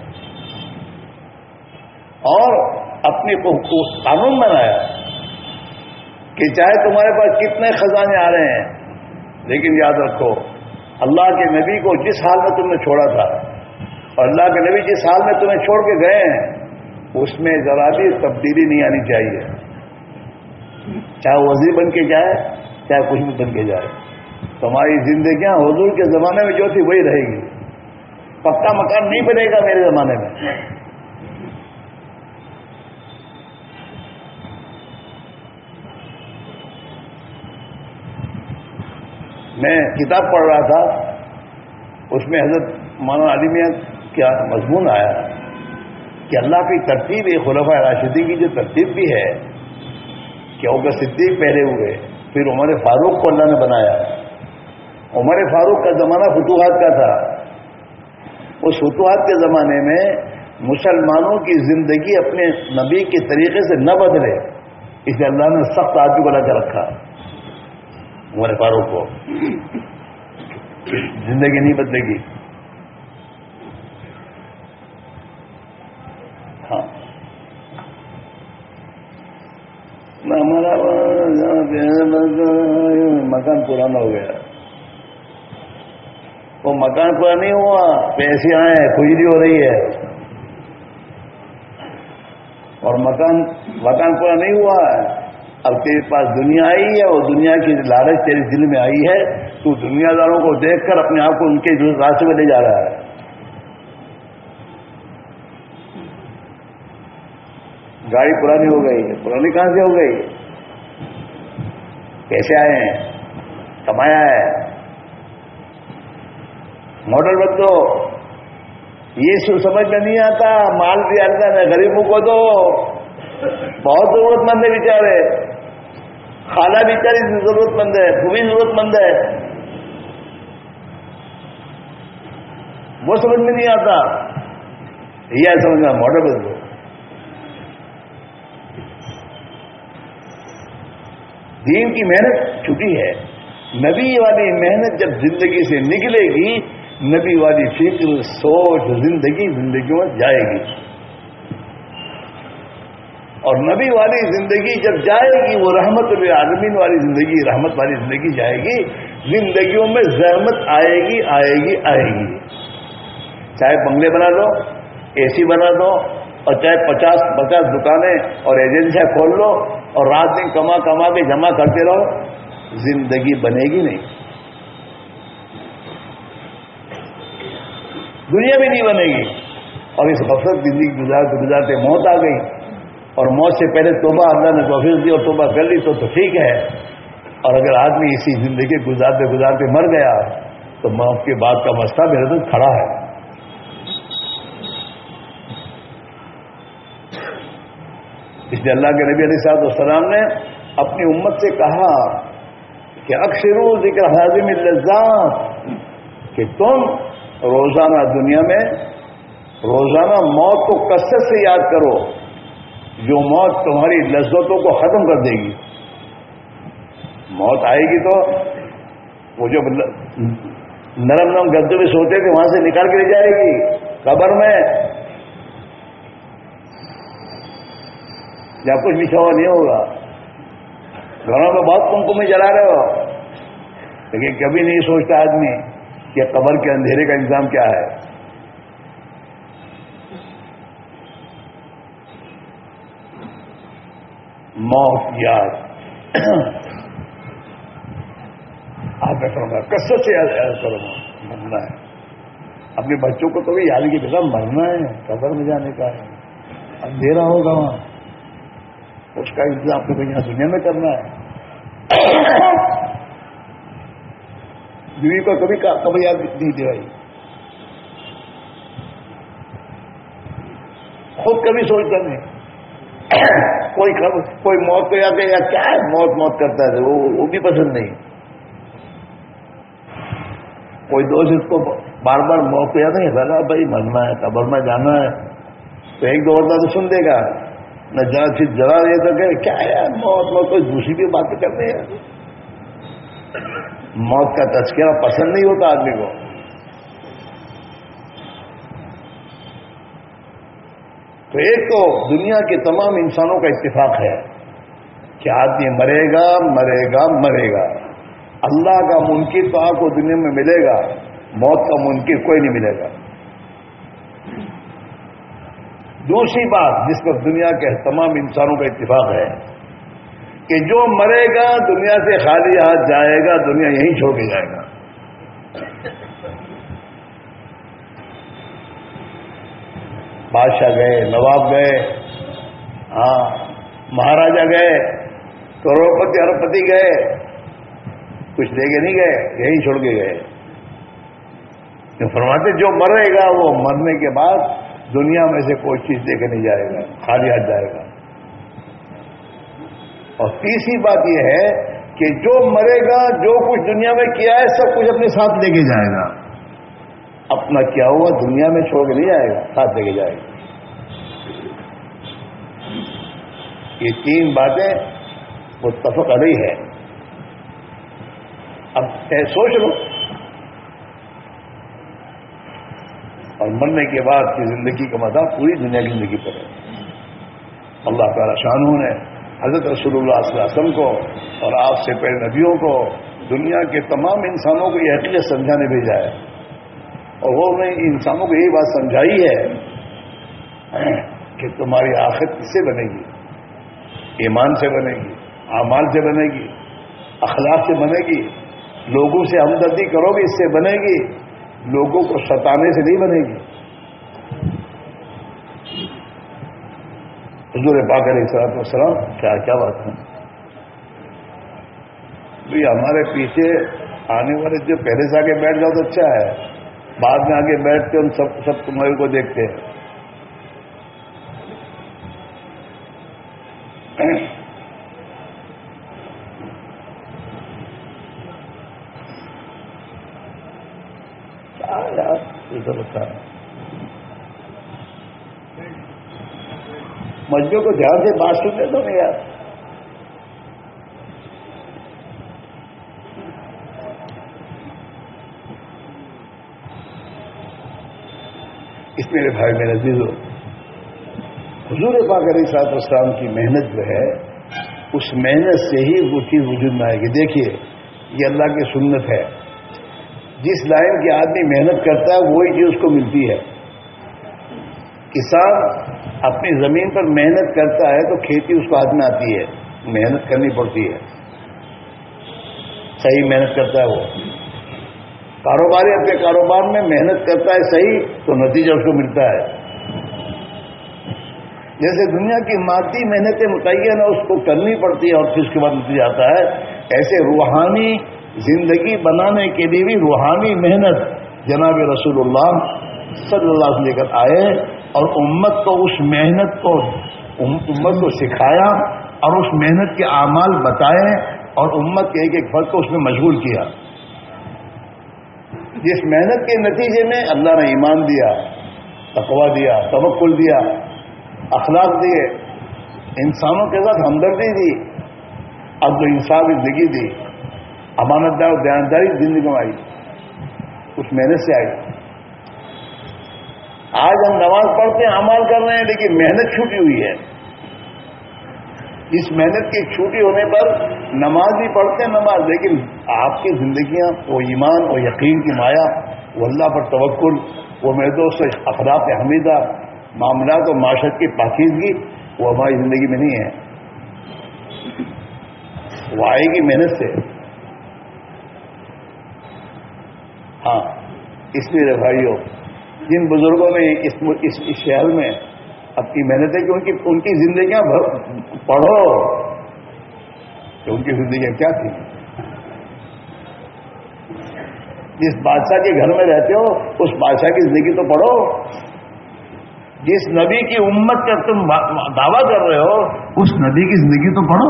اور اپنی قانون بنایا کہ چاہے تمہارے پاس کتنے خزانے آ رہے ہیں، لیکن یاد رکھو اللہ کے نبی کو جس حال میں تم نے چھوڑا تھا اور اللہ کے نبی جس حال میں تمہیں چھوڑ کے گئے ہیں اس میں ذرا بھی تبدیلی نہیں آنی چاہیے، چاہے وزیر بن کے جائے چاہے کچھ بھی بن کے جائے، تمہاری زندگیاں حضور کے زمانے میں جو تھی وہی رہے گی، پکا مکان نہیں بنے گا میرے زمانے میں۔ میں کتاب پڑھ رہا تھا، اس میں حضرت مولانا علی میاں کیا مضمون آیا کہ اللہ کی ترتیب ہے، خلفائے راشدین کی جو ترتیب بھی ہے کہ ابو بکر صدیق پہلے ہوئے، پھر عمر فاروق کو اللہ نے بنایا. عمر فاروق کا زمانہ فتوحات کا تھا. اس فتوحات کے زمانے میں مسلمانوں کی زندگی اپنے نبی کے طریقے سے نہ بدلے، اس لیے اللہ نے سخت آدمی کو لا کے رکھا عمر فاروق کو. زندگی نہیں بدلے گی. ہاں ہمارا مکان پرانا ہو گیا. وہ مکان پورا نہیں ہوا، پیسے آئے، کھجلی ہو رہی ہے. اور مکان مکان پورا نہیں ہوا ہے. اب تیرے پاس دنیا آئی ہے اور دنیا کی لالچ تیرے دل میں آئی ہے، تو دنیا داروں کو دیکھ کر اپنے آپ کو ان کے راستے میں لے جا رہا ہے. گاڑی پرانی ہو گئی. پرانی کہاں سے ہو گئی؟ کیسے آئے ہیں؟ کمایا ہے. ماڈل بدلو. یہ سمجھ میں نہیں آتا. مال بھی اللہ نے غریبوں کو دو. بہت ضرورت مند ہے بیچارے. خالہ بیچاری ضرورت مند ہے، پھوپھی ضرورت مند ہے. وہ سمجھ میں نہیں آتا. یہ سمجھنا ماڈل بدلو. دین کی محنت چھٹی ہے. نبی والی محنت جب زندگی سے نکلے گی، نبی والی فکر، سوچ، زندگی زندگیوں میں جائے گی. اور نبی والی زندگی جب جائے گی، وہ رحمت للعالمین والی زندگی، رحمت والی زندگی جائے گی. زندگیوں میں زحمت آئے گی آئے گی آئے گی. چاہے بنگلے بنا دو، اے سی بنا دو، اور چاہے پچاس پچاس دکانیں اور ایجنسیاں کھول لو اور رات دن کما کما کے جمع کرتے رہو، زندگی بنے گی نہیں. دنیا بھی نہیں بنے گی. اور اس غفلت زندگی گزارتے گزارتے موت آ گئی، اور موت سے پہلے توبہ اللہ نے توفیق دی اور توبہ کر لی تو تو ٹھیک ہے. اور اگر آدمی اسی زندگی گزارتے گزارتے مر گیا تو موت کے بعد کا مسئلہ میرے تو کھڑا ہے. اس لیے اللہ کے نبی علیہ الصلوۃ والسلام نے اپنی امت سے کہا کہ اکثروا ذکر ہاضم اللذات، کہ تم روزانہ دنیا میں روزانہ موت کو کثرت سے یاد کرو، جو موت تمہاری لذتوں کو ختم کر دے گی. موت آئے گی تو وہ جو نرم نرم گدے میں سوتے تھے وہاں سے نکال کے لے جائے گی قبر میں. جب کچھ بچھا ہوا نہیں ہوگا. گھروں میں بہت کمکم میں جلا رہے ہو، لیکن کبھی نہیں سوچتا آدمی کہ قبر کے اندھیرے کا انتظام کیا ہے. موت یاد آپ نے فرمایا کثرت سے یاد کرو. مرنا ہے. اپنے بچوں کو تو بھی یاد کی بیٹا مرنا ہے، قبر میں جانے کا ہے، اندھیرا ہوگا وہاں، اس کا انتظام آپ کو یہاں دنیا میں کرنا ہے. بیوی کو کبھی کبھی یاد نہیں دلائی، خود کبھی سوچتا نہیں. کوئی کوئی موت کو یاد ہے یا کیا ہے، موت موت کرتا ہے وہ بھی پسند نہیں. کوئی دوست اس کو بار بار موت کو یاد نہیں کرتا، بھائی مرنا ہے، قبر میں جانا ہے، تو ایک دو اور تو سن دے گا نہ. جہاں چیز جلا دے تو کہ کیا ہے موت موت کوئی دوسری بھی باتیں کرتے ہیں. موت کا تذکرہ پسند نہیں ہوتا آدمی کو. تو ایک تو دنیا کے تمام انسانوں کا اتفاق ہے کہ آدمی مرے گا مرے گا مرے گا. اللہ کا منکر تو آپ کو دنیا میں ملے گا، موت کا منکر کوئی نہیں ملے گا. دوسری بات جس پر دنیا کے تمام انسانوں کا اتفاق ہے کہ جو مرے گا دنیا سے خالی ہاتھ جائے گا، دنیا یہیں چھوڑ کے جائے گا. بادشاہ گئے، نواب گئے، ہاں مہاراجا گئے، کروڑپتی اربپتی گئے، کچھ لے کے نہیں گئے، یہیں چھوڑ کے گئے. جو فرماتے جو مرے گا وہ مرنے کے بعد دنیا میں سے کوئی چیز لے کے نہیں جائے گا، خالی ہاتھ جائے گا۔ اور تیسری بات یہ ہے کہ جو مرے گا، جو کچھ دنیا میں کیا ہے سب کچھ اپنے ساتھ لے کے جائے گا، اپنا کیا ہوا دنیا میں چھوڑ کے نہیں جائے گا، ساتھ لے کے جائے گا۔ یہ تین باتیں متفق علیہ ہے۔ اب سوچ لو، اور مرنے کے بعد کی زندگی کا مدار پوری دنیا کی زندگی پر ہے۔ اللہ تعالی شانہ نے حضرت رسول اللہ صلی اللہ علیہ وسلم کو اور آپ سے پہلے نبیوں کو دنیا کے تمام انسانوں کو یہ حقیقت سمجھانے بھیجا ہے، اور وہ نے انسانوں کو یہی بات سمجھائی ہے کہ تمہاری آخرت کس سے بنے گی؟ ایمان سے بنے گی، اعمال سے بنے گی، اخلاق سے بنے گی، لوگوں سے ہمدردی کرو گے اس سے بنے گی، لوگوں کو ستانے سے نہیں بنے گی۔ حضور پاک علیہ الصلوۃ والسلام کیا کیا بات ہے بھئی، ہمارے پیچھے آنے والے جو پہلے سے آگے بیٹھ جاؤ تو اچھا ہے، بعد میں آگے بیٹھ کے ہم سب سب تمہارے کو دیکھتے ہیں۔ کیا یار یہ تو بتا مجبور کو دھیان سے بات سننے دو نہیں یار۔ اس میرے بھائی میرے عزیزو، حضور پاک علیہ الصلوۃ والسلام کی محنت جو ہے، اس محنت سے ہی وہ چیز وجود میں آئے گی۔ دیکھیے یہ اللہ کی سنت ہے، جس لائن کی آدمی محنت کرتا ہے وہی چیز اس کو ملتی ہے۔ کسان اپنی زمین پر محنت کرتا ہے تو کھیتی اس کو ہاتھ میں آتی ہے، محنت کرنی پڑتی ہے، صحیح محنت کرتا ہے وہ۔ کاروباری اپنے کاروبار میں محنت کرتا ہے صحیح تو نتیجہ اس کو ملتا ہے۔ جیسے دنیا کی مادی محنتیں متعین ہے، اس کو کرنی پڑتی ہے اور پھر اس کے بعد نتیجہ آتا ہے، ایسے روحانی زندگی بنانے کے لیے بھی روحانی محنت جناب رسول اللہ صلی اللہ علیہ وسلم لے کر آئے اور امت کو اس محنت کو امت کو سکھایا اور اس محنت کے اعمال بتائے اور امت کے ایک ایک فرد کو اس میں مشغول کیا۔ جس محنت کے نتیجے میں اللہ نے ایمان دیا، تقویٰ دیا، توکل دیا، اخلاق دیے، انسانوں کے ساتھ ہمدردی دی، عدل و انصاف کی زندگی دی، امانت دار دیانتداری زندگی میں آئی، اس محنت سے آئی۔ آج ہم نماز پڑھتے ہیں، اعمال کر رہے ہیں، لیکن محنت چھوٹی ہوئی ہے۔ اس محنت کے چھوٹی ہونے پر نماز بھی پڑھتے ہیں نماز، لیکن آپ کی زندگیاں وہ ایمان اور یقین کی مایا، وہ اللہ پر توکل، وہ میرے دوست اخلاق حمیدہ، معاملات اور معاشرت کی پاکیزگی، وہ ہماری زندگی میں نہیں ہے، وہ آئے گی محنت سے۔ ہاں، اس لیے بھائیوں، جن بزرگوں نے اس, اس, اس شہر میں اپنی محنتیں کی، ان کی ان کی زندگیاں پڑھو کہ ان کی زندگیاں کیا تھی۔ جس بادشاہ کے گھر میں رہتے ہو اس بادشاہ کی زندگی تو پڑھو، جس نبی کی امت کا تم دعویٰ کر رہے ہو اس نبی کی زندگی تو پڑھو۔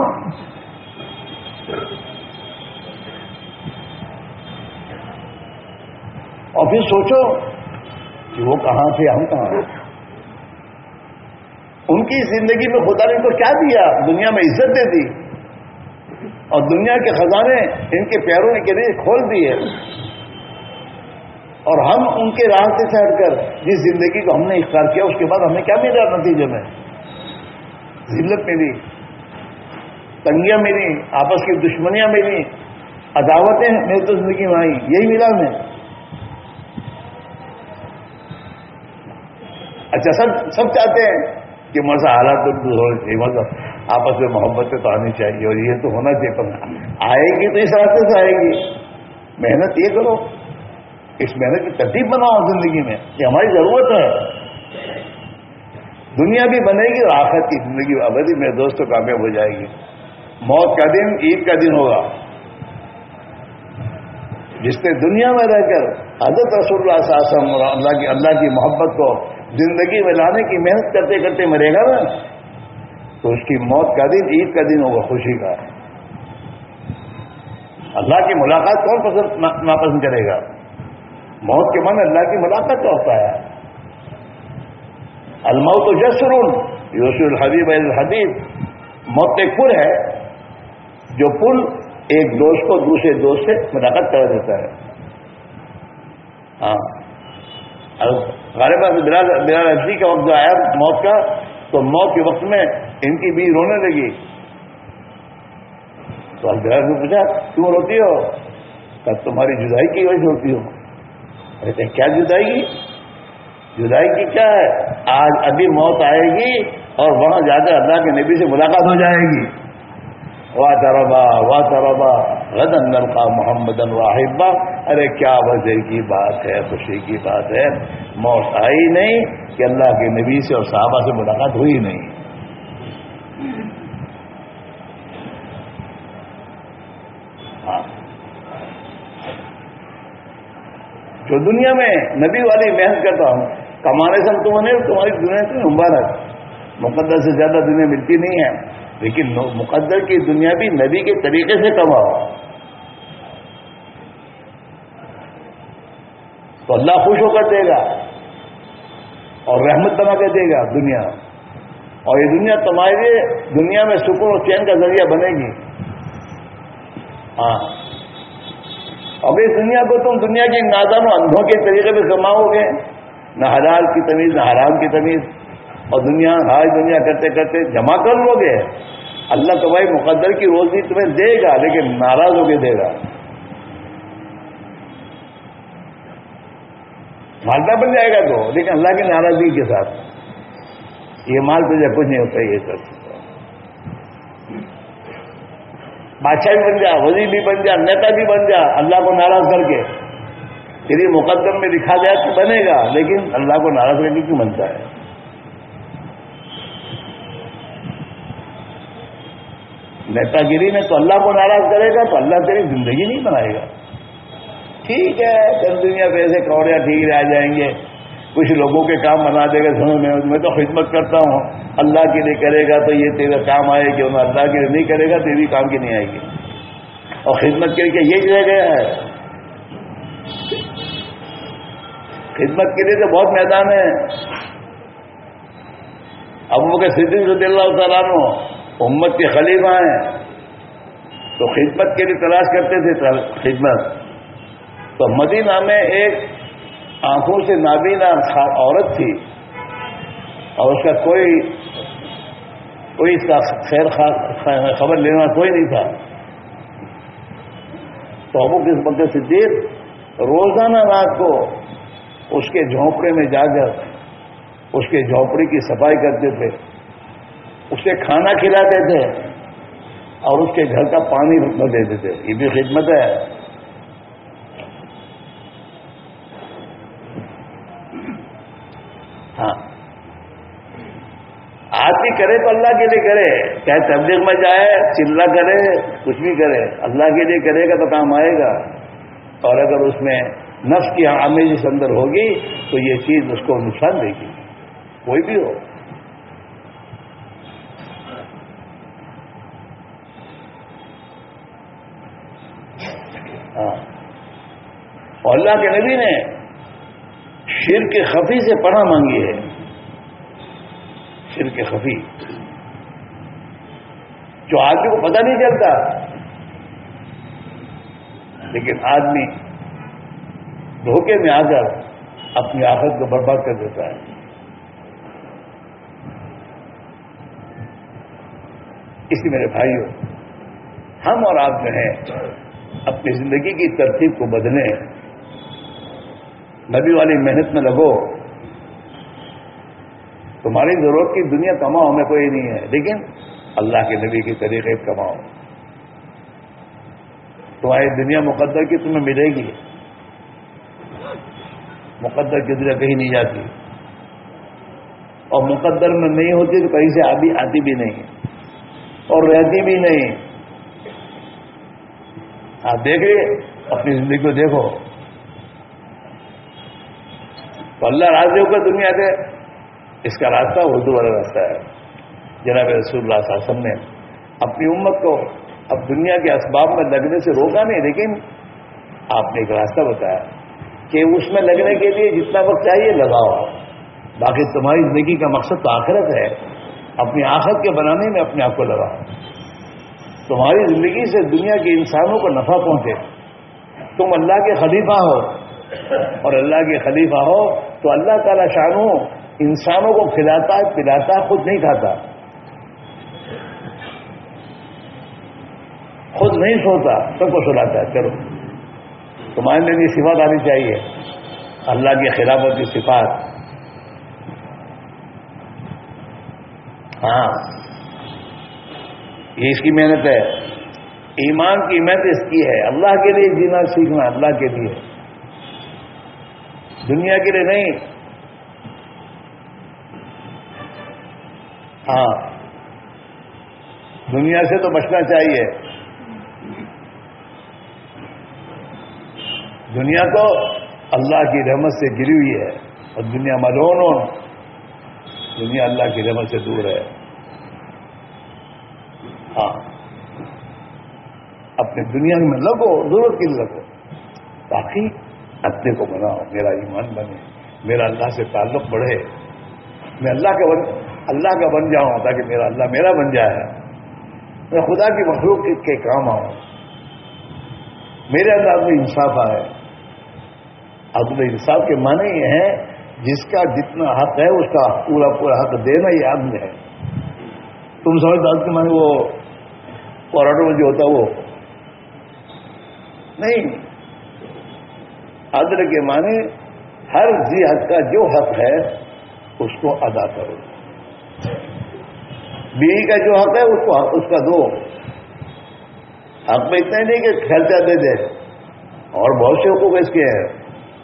اور پھر سوچو کہ وہ کہاں تھے، ہم کہاں تھے۔ ان کی زندگی میں خدا نے تو کیا دیا، دنیا میں عزت دے دی اور دنیا کے خزانے ان کے پیروں کے لیے کھول دیے، اور ہم ان کے راستے سے ہٹ کر جس زندگی کو ہم نے اختیار کیا اس کے بعد ہمیں کیا ملا نتیجے میں؟ ذلت ملی، تنگیاں ملی، آپس کی دشمنیاں ملی، عداوتیں میری تو زندگی میں آئی، یہی ملا ہمیں۔ اچھا سب سب چاہتے ہیں کہ مزہ حالات تو ہونا چاہیے، مزہ آپس میں محبت تو آنی چاہیے اور یہ تو ہونا چاہیے، پر آئے گی تو اس راستے سے آئے گی۔ محنت یہ کرو، اس محنت کی ترتیب بناؤ زندگی میں، یہ ہماری ضرورت ہے۔ دنیا بھی بنے گی اور آخرت کی زندگی ابدی میرے دوستوں کامیاب ہو جائے گی۔ موت کا دن عید کا دن ہوگا، جس نے دنیا میں رہ کر حضرت رسول اللہ صلی اللہ علیہ وسلم اور اللہ کی اللہ کی محبت کو زندگی میں لانے کی محنت کرتے کرتے مرے گا نا تو اس کی موت کا دن عید کا دن ہوگا، خوشی کا۔ اللہ کی ملاقات کون پسند ناپسند کرے گا؟ موت کے معنی اللہ کی ملاقات کا ہوتا ہے۔ الموت جسر یوسر الحبیب الحبیب، موت ایک پل ہے جو پل ایک دوست کو دوسرے دوست سے ملاقات کرا دیتا ہے۔ ہاں غالباً بلال بلال حبشی کا وقت جو آیا موت کا، تو موت کے وقت میں ان کی بیوی رونے لگی، تو بلال نے پوچھا کیوں روتی ہو؟ کہ تمہاری جدائی کی وجہ سے ہوتی ہو۔ کہتے ہیں کیا جدائی کی؟ جدائی کی کیا ہے؟ آج ابھی موت آئے گی اور وہاں جا کر اللہ کے نبی سے ملاقات ہو جائے گی۔ واہ تربا واہ تربا غدن نلقا محمد واحبا، ارے کیا وجہ کی بات ہے، خوشی کی بات ہے، موت آئی نہیں کہ اللہ کے نبی سے اور صحابہ سے ملاقات ہوئی نہیں۔ ہاں جو دنیا میں نبی والی محنت کرتا ہوں، کمانے سے تم نے تمہاری دنیا سے مبارک، مقدر سے زیادہ دنیا ملتی نہیں ہے، لیکن مقدر کی دنیا بھی نبی کے طریقے سے کماؤ تو اللہ خوش ہو کر دے گا اور رحمت بنا کے دے گا دنیا، اور یہ دنیا تمہارے دنیا میں سکون اور چین کا ذریعہ بنے گی۔ ہاں اب اس دنیا کو تم دنیا کے نادان و اندھوں کے طریقے پہ کماؤ گے، نہ حلال کی تمیز نہ حرام کی تمیز، اور دنیا ہائی دنیا کرتے کرتے جمع کر لو گے، اللہ تو بھائی مقدر کی روزی تمہیں دے گا لیکن ناراض ہو کے دے گا، مالدار بن جائے گا تو، لیکن اللہ کی ناراضگی کے ساتھ۔ یہ مال تجھے کچھ نہیں ہوتا، یہ سب بادشاہ بھی بن جا، وزیر بھی بن جا، نیتا بھی بن جا، اللہ کو ناراض کر کے تیری مقدم میں لکھا جائے تو بنے گا، لیکن اللہ کو ناراض کر کے کیوں بنتا ہے؟ نیتا گیری میں تو اللہ کو ناراض کرے گا تو اللہ تیری زندگی نہیں بنائے گا۔ ٹھیک ہے کل دنیا پہ ایسے کوڑیاں ٹھیک رہ جائیں گے، کچھ لوگوں کے کام بنا دے گا، سمجھ میں میں تو خدمت کرتا ہوں، اللہ کے لیے کرے گا تو یہ تیرا کام آئے گی، اور اللہ کے لیے نہیں کرے گا تو یہ بھی کام کی نہیں آئے گی، اور خدمت کے لیے یہی رہ گیا ہے۔ خدمت کے لیے تو بہت میدان ہے۔ ابو بکر صدیق رضی اللہ تعالیٰ عنہ امت کے خلیفہ ہیں، تو خدمت کے لیے تلاش کرتے تھے خدمت، تو مدینہ میں ایک آنکھوں سے نابینا عورت تھی اور اس کا کوئی کوئی اس کا خیر خبر لینا کوئی نہیں تھا، تو ابو بکر صدیق روزانہ رات کو اس کے جھونپڑے میں جا کر اس کے جھونپڑی کی صفائی کرتے تھے، اسے کھانا کھلاتے تھے اور اس کے گھر کا پانی نہ دیتے تھے۔ یہ بھی خدمت ہے۔ ہاں آدمی کرے تو اللہ کے لیے کرے، چاہے تبلیغ میں جائے، چلا کرے، کچھ بھی کرے، اللہ کے لیے کرے گا تو کام آئے گا، اور اگر اس میں نفس کی آمیزش اندر ہوگی تو یہ چیز اس کو نقصان دے گی، کوئی بھی ہو۔ ہاں اور اللہ کے نبی نے شرک خفی سے پناہ مانگی ہے، شرک خفی جو آدمی کو پتہ نہیں چلتا، لیکن آدمی دھوکے میں آ کر اپنی آخرت کو برباد کر دیتا ہے۔ اس لیے میرے بھائیوں، ہم اور آپ جو ہیں اپنی زندگی کی ترتیب کو بدلیں، نبی والی محنت میں لگو۔ تمہاری ضرورت کی دنیا کماؤ میں کوئی نہیں ہے، لیکن اللہ کے نبی کے طریقے کماؤ، تمہاری دنیا مقدر کی تمہیں ملے گی، مقدر کی دنیا کہیں نہیں جاتی، اور مقدر میں نہیں ہوتی تو کہیں سے آدھی آتی بھی نہیں اور رہتی بھی نہیں۔ آپ دیکھیے اپنی زندگی کو دیکھو، تو اللہ راضی ہو کر دنیا سے اس کا راستہ اردو والا راستہ ہے. جناب رسول اللہ صلی اللہ علیہ وسلم نے اپنی امت کو اب دنیا کے اسباب میں لگنے سے روکا نہیں، لیکن آپ نے ایک راستہ بتایا کہ اس میں لگنے کے لیے جتنا وقت چاہیے لگاؤ، باقی تمہاری زندگی کا مقصد تو آخرت ہے، اپنی آخرت کے بنانے میں اپنے آپ کو لگاؤ. تمہاری زندگی سے دنیا کے انسانوں کو نفع پہنچے. تم اللہ کے خلیفہ ہو، اور اللہ کے خلیفہ ہو تو اللہ تعالی شانو انسانوں کو کھلاتا ہے، پلاتا ہے، خود نہیں کھاتا، خود نہیں سوتا، سب کو سلاتا ہے. چلو تمہارے لیے یہ صفات آنی چاہیے، اللہ کی خلافت کی صفات. ہاں یہ اس کی محنت ہے، ایمان کی محنت اس کی ہے. اللہ کے لیے جینا سیکھنا، اللہ کے لیے، دنیا کے لیے نہیں. ہاں دنیا سے تو بچنا چاہیے. دنیا تو اللہ کی رحمت سے گری ہوئی ہے، اور دنیا ملعون، دنیا اللہ کی رحمت سے دور ہے. ہاں اپنے دنیا میں لگو، ضرورت کی لگو، باقی اپنے کو بناؤ. میرا ایمان بنے، میرا اللہ سے تعلق بڑھے، میں اللہ کا بن اللہ کا بن جاؤں تاکہ میرا اللہ میرا بن جائے، میں خدا کی مخلوق کے کام آؤں، میرے انداز میں انصاف آئے. عدل انصاف کے معنی یہ ہے جس کا جتنا حق ہے اس کا پورا پورا حق دینا، یہ عدل ہے. تم سمجھتے عدل کے معنی وہ کوراٹو میں جو ہوتا وہ نہیں. عدل کے معنی ہر ذی حق کا جو حق ہے اس کو ادا کرو. بیوی کا جو حق ہے اس کو اس کا دو. حق میں اتنا ہی نہیں کہ خرچہ دے دے، اور بہت سے حقوق اس کے ہیں.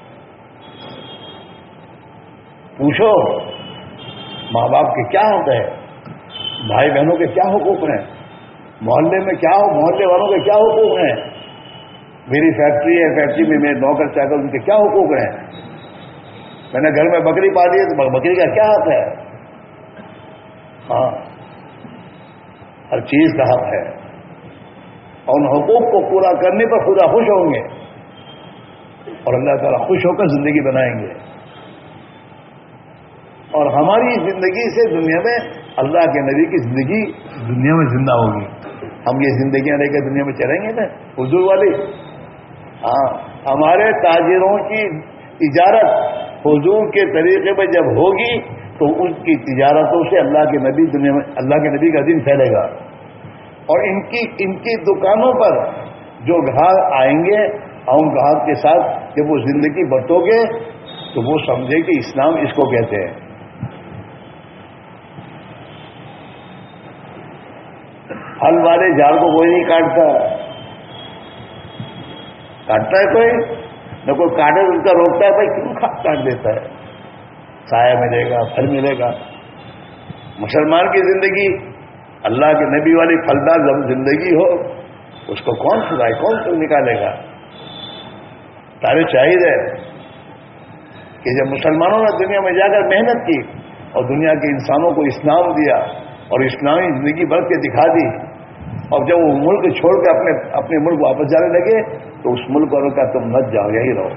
پوچھو ماں باپ کے کیا حق ہے، بھائی بہنوں کے کیا حقوق ہیں، محلے میں کیا ہو محلے والوں کے کیا حقوق ہیں. میری فیکٹری ہے، فیکٹری میں میرے نوکر چاکر ان کے کیا حقوق ہیں. میں نے گھر میں بکری پالی ہے تو بکری کا کیا حق ہے. ہاں ہر چیز کا حق ہے، اور ان حقوق کو پورا کرنے پر خدا خوش ہوں گے، اور اللہ تعالیٰ خوش ہو کر زندگی بنائیں گے. اور ہماری زندگی سے دنیا میں اللہ کے نبی کی زندگی دنیا میں زندہ ہوگی. ہم یہ زندگیاں لے کے دنیا میں چلیں گے نا حضور والی. ہاں ہمارے تاجروں کی تجارت حضور کے طریقے پہ جب ہوگی تو ان کی تجارتوں سے اللہ کے نبی دنیا میں اللہ کے نبی کا دین پھیلے گا. اور ان کی ان کی دکانوں پر جو گاہک آئیں گے، اور ان گاہک کے ساتھ جب وہ زندگی برتو گے تو وہ سمجھے کہ اسلام اس کو کہتے ہیں. پھل والے جھاڑ کو کوئی نہیں کاٹتا، کاٹتا ہے کوئی نہ کوئی کاٹے اس کا روکتا ہے، بھائی کیوں کاٹ دیتا ہے، سایہ ملے گا، پھل ملے گا. مسلمان کی زندگی اللہ کے نبی والی پھلدار زندگی ہو، اس کو کون چھڑائے، کون سے نکالے گا. تاریخ شاہد ہے کہ جب مسلمانوں نے دنیا میں جا کر محنت کی اور دنیا کے انسانوں کو اسلام دیا اور اسلامی زندگی بڑھ کے دکھا دی، اور جب وہ ملک چھوڑ کے اپنے اپنے ملک واپس جانے لگے تو اس ملک والوں کا تم مت جاؤ، یہی رہو.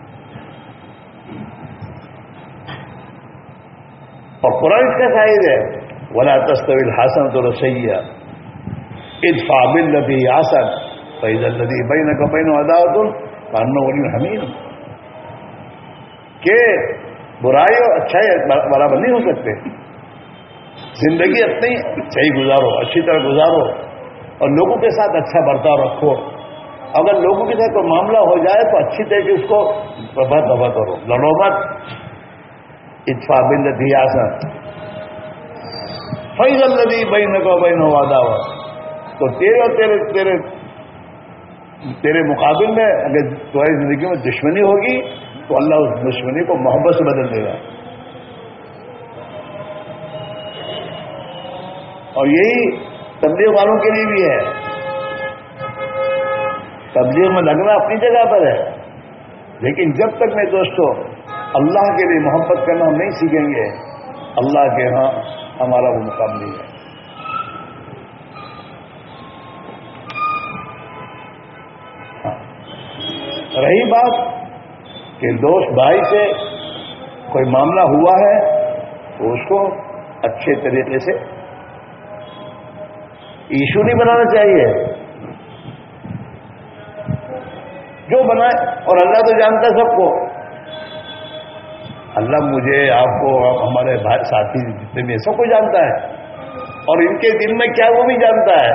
اور قرآن اس کا شاہد ہے وَلَا تَسْتَوِي الْحَسَنَةُ وَالسَّيِّئَةُ ادْفَعْ بِالَّتِي هِيَ أَحْسَنُ فَإِذَا الَّذِي بَيْنَكَ وَبَيْنَهُ عَدَاوَةٌ كَأَنَّهُ وَلِيٌّ حَمِيمٌ. کہ برائی اور اچھائی برابر نہیں ہو سکتے. زندگی اپنی صحیح گزارو، اچھی طرح گزارو، اور لوگوں کے ساتھ اچھا برتاؤ رکھو. اگر لوگوں کے ساتھ کوئی معاملہ ہو جائے تو اچھی طرح سے اس کو رفع دفع کرو، لڑو مت. ادفع باللتی ہی احسن فإذا الذی بینک وبینہ عداوۃ. تو تیرے اور تیرے تیرے تیرے مقابل میں اگر تمہاری زندگی میں دشمنی ہوگی تو اللہ اس دشمنی کو محبت سے بدل دے گا. اور یہی تبلیغ والوں کے لیے بھی ہے. تبلیغ میں لگنا اپنی جگہ پر ہے، لیکن جب تک میں دوستو اللہ کے لیے محبت کرنا ہم نہیں سیکھیں گے، اللہ کے ہاں ہمارا وہ مقام نہیں ہے. ہاں رہی بات کہ دوست بھائی سے کوئی معاملہ ہوا ہے تو اس کو اچھے طریقے سے ایشو نہیں بنانا چاہیے. جو بنائے, اور اللہ تو جانتا ہے سب کو. اللہ مجھے, آپ کو, آپ ہمارے بھائی ساتھی جتنے بھی سب کو جانتا ہے, اور ان کے دل میں کیا وہ بھی جانتا ہے.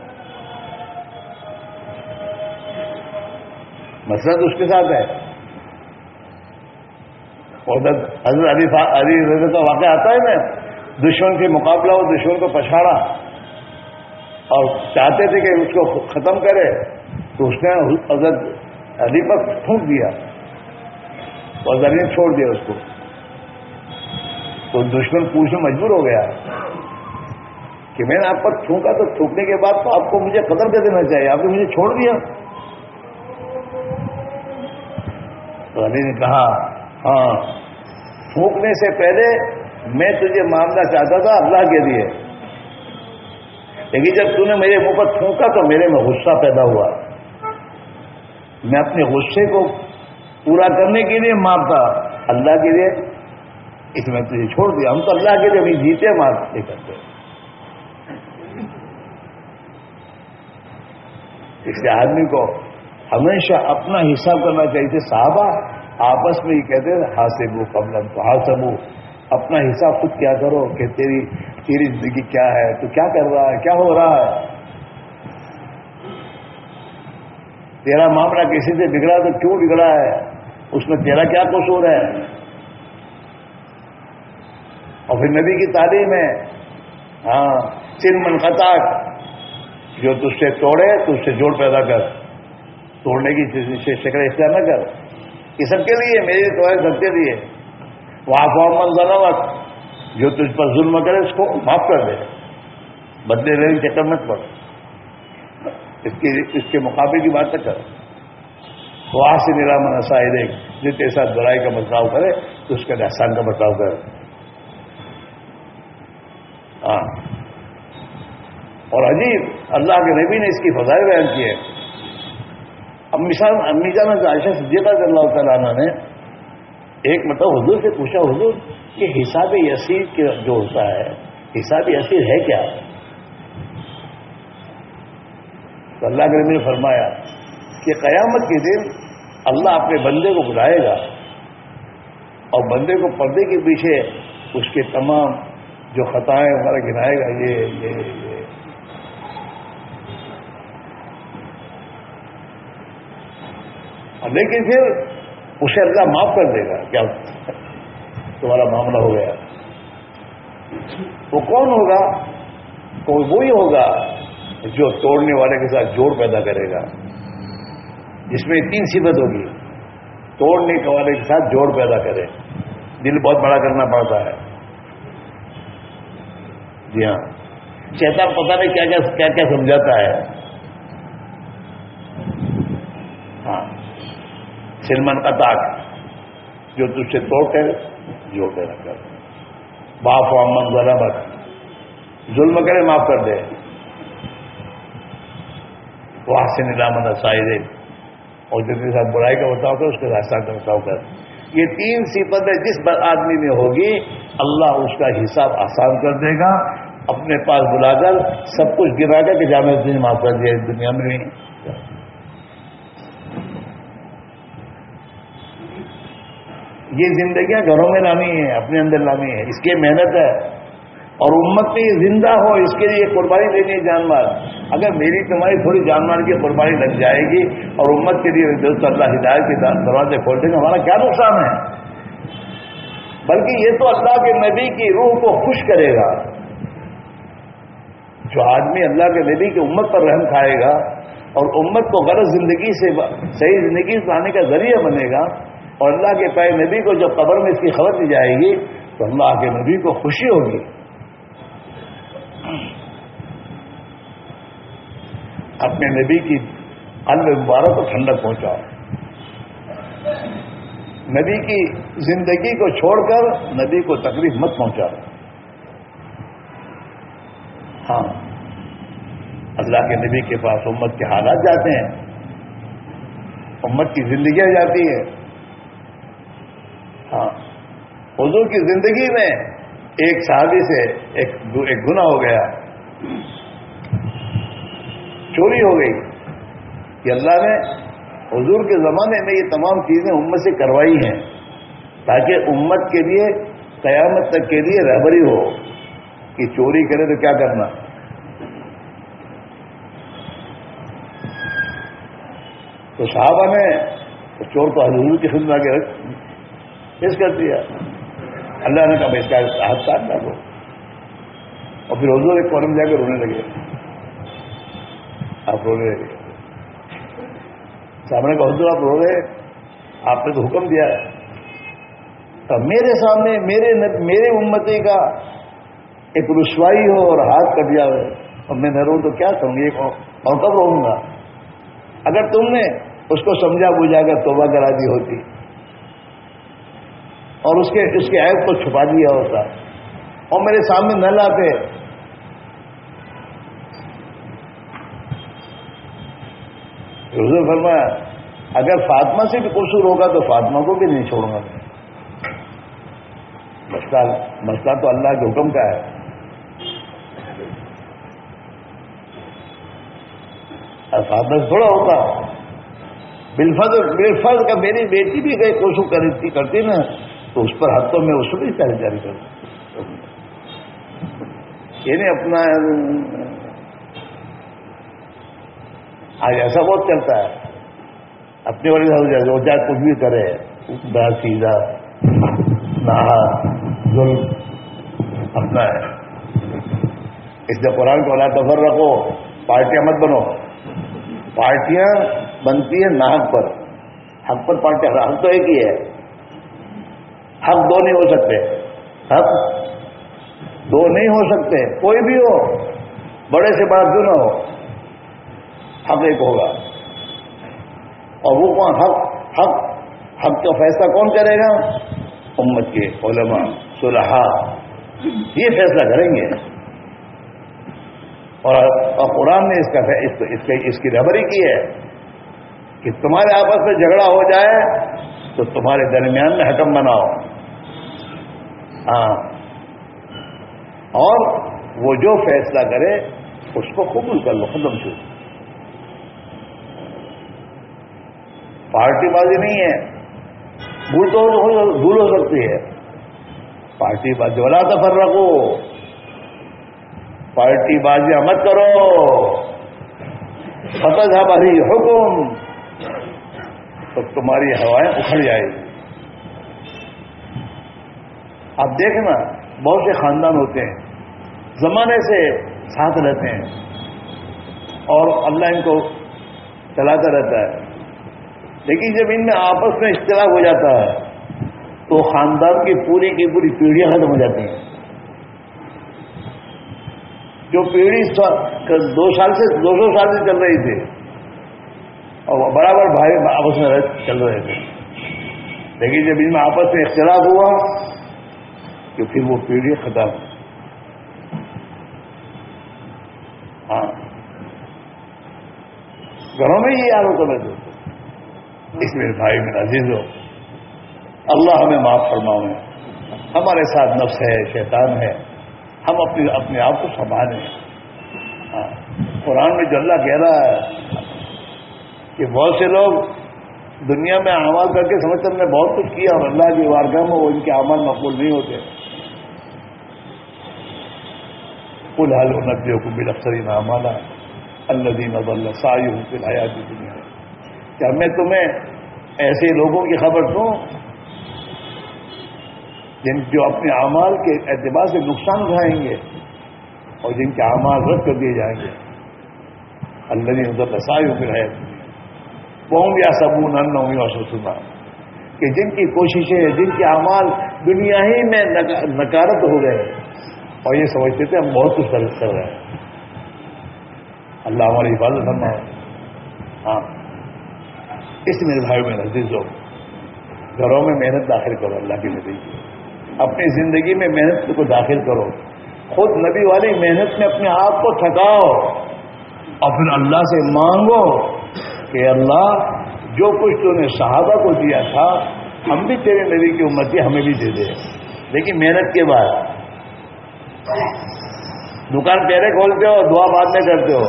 مسئلہ تو اس کے ساتھ ہے. اور حضرت علی علی رضی کا واقعہ آتا ہے نا, دشمن کے مقابلہ اور دشمن کو پچھاڑا اور چاہتے تھے کہ اس کو ختم کرے, تو اس نے حضرت علی پر پھونک دیا اور علی نے چھوڑ دیا اس کو. تو دشمن پوچھنے مجبور ہو گیا کہ میں نے آپ پر پھونکا, تو تھوکنے کے بعد تو آپ کو مجھے قتل کر دینا چاہیے, آپ نے مجھے چھوڑ دیا. تو علی نے کہا ہاں, پھونکنے سے پہلے میں تجھے مارنا چاہتا تھا اللہ کے لیے, لیکن جب تو نے میرے منہ پر پھونکا تو میرے میں غصہ پیدا ہوا. میں اپنے غصے کو پورا کرنے کے لیے مارتا, اللہ کے لیے اس میں تجھے چھوڑ دیا. ہم تو اللہ کے لیے ابھی جیتے مارتے کرتے. اس لیے آدمی کو ہمیشہ اپنا حساب کرنا چاہیے. صحابہ آپس میں یہ کہتے ہیں حاسبو قبل تو حاسبو, اپنا حساب خود کیا کرو کہ تیری تیری زندگی کیا ہے, تو کیا کر رہا ہے, کیا ہو رہا ہے. تیرا معاملہ کسی سے بگڑا تو کیوں بگڑا ہے, اس میں تیرا کیا قصور ہے. اور پھر نبی کی تعلیم ہے ہاں سن منقطع, جو تجھ سے توڑے تو اس سے جوڑ پیدا کر, توڑنے کی شکل اختیار نہ کر. یہ سب کے لیے, میرے تمہارے سب کے لیے. وہاں من ظلمت, جو تجھ پر ظلم کرے اس کو معاف کر دے, بدلے لینے کے چکر مت پڑ, اس کی اس کے مقابلے کی بات نہ کر. وہاں سے میرا من شاہد ہے, جو تیرے ساتھ برائی کا برتاؤ کرے تو اس کے احسان کا برتاؤ کر. ہاں, اور عجیب اللہ کے نبی نے اس کی فضائل بیان کی ہے. اب مثال امی جان عائشہ صدیقہ رضی اللہ تعالیٰ عنہ نے ایک مطلب حضور سے پوچھا, حضور کہ حساب یسیر جو ہوتا ہے, حساب یسیر ہے کیا؟ تو اللہ کے نبی نے فرمایا کہ قیامت کے دن اللہ اپنے بندے کو بلائے گا اور بندے کو پردے کے پیچھے اس کے تمام جو خطائیں ہمارا گنائے گا, یہ یہ یہ لیکن پھر اسے اللہ معاف کر دے گا. کیا تمہارا معاملہ ہو گیا. وہ کون ہوگا؟ کوئی وہی ہوگا جو توڑنے والے کے ساتھ جوڑ پیدا کرے گا, جس میں تین صفت ہوگی. توڑنے والے کے ساتھ جوڑ پیدا کرے. دل بہت بڑا کرنا پڑتا ہے. جی ہاں, شیطان پتہ نہیں کیا کیا کیا کیا سمجھاتا ہے. ہاں, سلمان کا تاک, جو تجھ سے توڑ کر جوڑ پیدا کر. باپ و امن ظلمت, ظلم کرے معاف کر دے. وہاں سے ندامت شاہد, اور جس کے ساتھ برائی کا بتاؤ کر اس کے راستہ کا بتاؤ کر. یہ تین صفتیں جس آدمی میں ہوگی اللہ اس کا حساب آسان کر دے گا. اپنے پاس بلا کر سب کچھ گرا کر کہ جامع دن معاف کر دیا اس دنیا میں. یہ زندگیاں گھروں میں لانی ہے, اپنے اندر لانی ہے. اس کی محنت ہے, اور امت میں یہ زندہ ہو اس کے لیے قربانی دینی ہے, جان مال. اگر میری تمہاری تھوڑی جان مال کی قربانی لگ جائے گی اور امت کے لیے دوست اللہ ہدایت کے دروازے کھول دیں گے, ہمارا کیا نقصان ہے؟ بلکہ یہ تو اللہ کے نبی کی روح کو خوش کرے گا. جو آدمی اللہ کے نبی کی امت پر رحم کھائے گا اور امت کو غلط زندگی سے صحیح زندگی سے لانے کا ذریعہ بنے گا, اور اللہ کے پائے نبی کو جب قبر میں اس کی خبر دی جائے گی تو اللہ کے نبی کو خوشی ہوگی. اپنے نبی کی قلب مبارک کو ٹھنڈک پہنچاؤ. نبی کی زندگی کو چھوڑ کر نبی کو تکلیف مت پہنچا. ہاں اللہ کے نبی کے پاس امت کے حالات جاتے ہیں, امت کی زندگیاں جاتی ہے. ہاں حضور کی زندگی میں ایک صحابی سے ایک ایک گناہ ہو گیا, چوری ہو گئی. کہ اللہ نے حضور کے زمانے میں یہ تمام چیزیں امت سے کروائی ہیں تاکہ امت کے لیے قیامت تک کے لیے رہبری ہو کہ چوری کرے تو کیا کرنا. تو صحابہ نے چور کو حضور کی خدمت کے رکھ پیش کر دیا. اللہ نے کہا اس کا ہاتھ کاٹ ڈالو. اور پھر حضور ایک فورم جا کے رونے لگے. آپ رو رہے سامنے کا حضور آپ رو رہے, آپ نے تو حکم دیا ہے. تو میرے سامنے میرے میرے امتی کا ایک رسوائی ہو اور ہاتھ کٹ جائے اور میں نہ رہوں تو کیا کروں گی, اور کب رہوں گا. اگر تم نے اس کو سمجھا بجھا کر توبہ کرا دی ہوتی اور اس کے اس کے عیب کو چھپا دیا ہوتا اور میرے سامنے نہ لاتے, حضور فرمایا اگر فاطمہ سے بھی قصور ہوگا تو فاطمہ کو بھی نہیں چھوڑوں گا میں. مسئلہ مسئلہ تو اللہ کے حکم کا ہے. اور فاطمہ سے تھوڑا ہوتا بالفضل بالفضل کا میری بیٹی بھی گئی قصور کرتی کرتی نا تو اس پر حد تو میں اس کو بھی جاری جاری کروں. یہ نہیں اپنا آج ایسا بہت چلتا ہے اپنے والی ہو جائے وہ چاہے کچھ بھی کرے بڑا سیدھا نہا ظلم اپنا ہے. اس لیے قرآن کو اللہ تفر رکھو, پارٹیاں مت بنو. پارٹیاں بنتی ہیں ناحق پر, حق پر پارٹیاں. حق تو ایک ہی ہے, حق دو نہیں ہو سکتے. حق دو نہیں ہو سکتے, کوئی بھی ہو, بڑے سے بڑا کیوں نہ ہو, حق ایک ہوگا. اور وہ کون حق حق حق کا فیصلہ کون کرے گا؟ امت کے علماء صلحاء یہ فیصلہ کریں گے. اور قرآن نے اس کا اس, اس, اس کی رہبری کی ہے کہ تمہارے آپس میں جھگڑا ہو جائے تو تمہارے درمیان میں حکم بناؤ. ہاں اور وہ جو فیصلہ کرے اس کو قبول کر لو, ختم سے. پارٹی بازی نہیں ہے, بھول تو بھول ہو سکتی ہے. پارٹی بازی والا تفر رکھو, پارٹی بازیاں مت کرو. فتح ہماری حکم تو تمہاری ہوائیں اکھڑ جائے گی. آپ دیکھنا بہت سے خاندان ہوتے ہیں زمانے سے ساتھ رہتے ہیں اور اللہ ان کو چلاتا رہتا ہے, لیکن جب ان میں آپس میں اختلاف ہو جاتا ہے تو خاندان کی پوری کی پوری پیڑھیاں ختم ہو جاتی ہیں. جو پیڑھی دو سال سے دو سو سال سے چل رہی تھی اور برابر بھائی آپس میں چل رہے تھے, لیکن جب ان میں آپس میں اختلاف ہوا تو پھر وہ پیڑھی ختم. ہاں گھروں میں یہ حال ہوتا ہے. اس میں بھائی میرا عزیز ہو, اللہ ہمیں معاف فرمائے. ہمارے ساتھ نفس ہے, شیطان ہے, ہم اپنے اپنے آپ کو سنبھالیں. ہاں قرآن میں جو اللہ کہہ رہا ہے کہ بہت سے لوگ دنیا میں اعمال کر کے سمجھتے ہم نے بہت کچھ کیا اور اللہ کی بارگاہ میں وہ ان کے اعمال مقبول نہیں ہوتے. قل هل انبئکم بالاخسرین اعمالا الذین ضل سعیهم فی الحیاۃ الدنیا. کیا میں تمہیں ایسے لوگوں کی خبر دوں جن جو اپنے اعمال کے اعتبار سے نقصان اٹھائیں گے اور جن کے اعمال رد کر دیے جائیں گے. الذین ضل سعیهم فی الحیاۃ الدنیا وهم یحسبون انهم یحسنون, کہ جن کی کوششیں جن کے اعمال دنیا ہی میں نکارت ہو گئے اور یہ سمجھتے تھے ہم بہت کچھ کر رہے ہیں. اللہ ہماری حفاظت فرمائے. ہاں اس میرے بھائی میں عزیز ہو, گھروں میں محنت داخل کرو اللہ کے نبی کی، اپنی زندگی میں محنت کو داخل کرو، خود نبی والی محنت میں اپنے آپ کو تھکاؤ اور پھر اللہ سے مانگو کہ اللہ جو کچھ تو نے صحابہ کو دیا تھا ہم بھی تیرے نبی کی امتی ہمیں بھی دے دے. لیکن محنت کے بعد دکان پہلے کھولتے ہو دعا بعد میں کرتے ہو،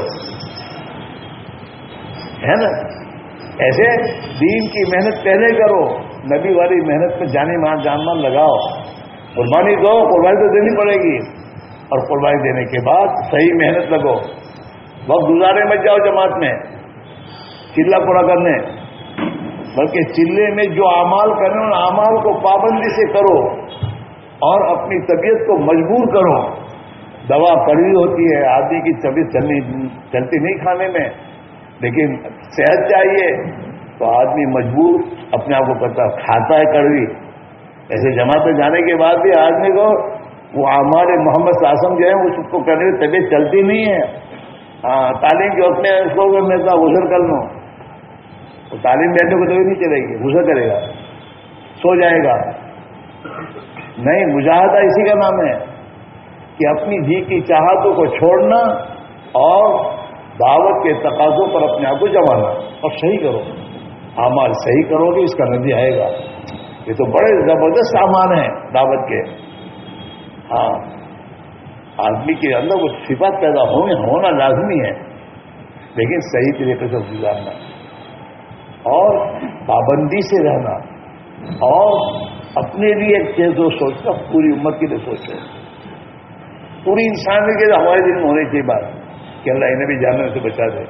ہے نا؟ ایسے دین کی محنت پہلے کرو، نبی والی محنت میں جانی مان جان مان لگاؤ، قربانی دو، قربانی تو دینی پڑے گی، اور قربانی دینے کے بعد صحیح محنت لگو، وقت گزارے مت جاؤ جماعت میں چلہ پورا کرنے، بلکہ چلے میں جو اعمال کرنے ان اعمال کو پابندی سے کرو اور اپنی طبیعت کو مجبور کرو. دوا کڑوی ہوتی ہے، آدمی کی طبیعت چلنی چلتی نہیں کھانے میں، لیکن صحت چاہیے تو آدمی مجبور اپنے آپ کو کرتا کھاتا ہے کڑوی. ایسے جماعت میں جانے کے بعد بھی آدمی کو وہ ہمارے محمد آسم جو ہے اس کو کرنے کی طبیعت چلتی نہیں ہے. ہاں تعلیم جو اپنے اس کو میں غسل کر لوں، تو تعلیم بیٹھنے کو تو نہیں چلے گی، غسل کرے گا، سو جائے گا. نہیں، مجاہدہ اسی کا نام ہے کہ اپنی جی کی چاہتوں کو چھوڑنا اور دعوت کے تقاضوں پر اپنے آپ کو جمانا اور صحیح کرو. اعمال صحیح کرو گے اس کا نتیجہ آئے گا. یہ تو بڑے زبردست سامان ہیں دعوت کے. ہاں آدمی کے اندر وہ صفات پیدا ہونے ہونا لازمی ہے، لیکن صحیح طریقے سے گزارنا اور پابندی سے رہنا اور اپنے لیے ایک چیز وہ سوچنا پوری امت کے لیے سوچے، پوری انسان کے لیے ہمارے دل میں ہونے کی بات کہ اللہ انہیں بھی جاننے سے بچا دے.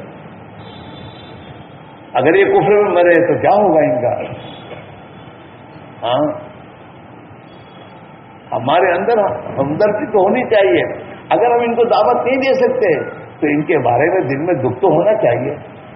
اگر یہ کفر میں مرے تو کیا ہوگا ان کا؟ ہاں ہمارے اندر ہمدردی تو ہونی چاہیے. اگر ہم ان کو دعوت نہیں دے سکتے تو ان کے بارے میں دل میں دکھ تو ہونا چاہیے.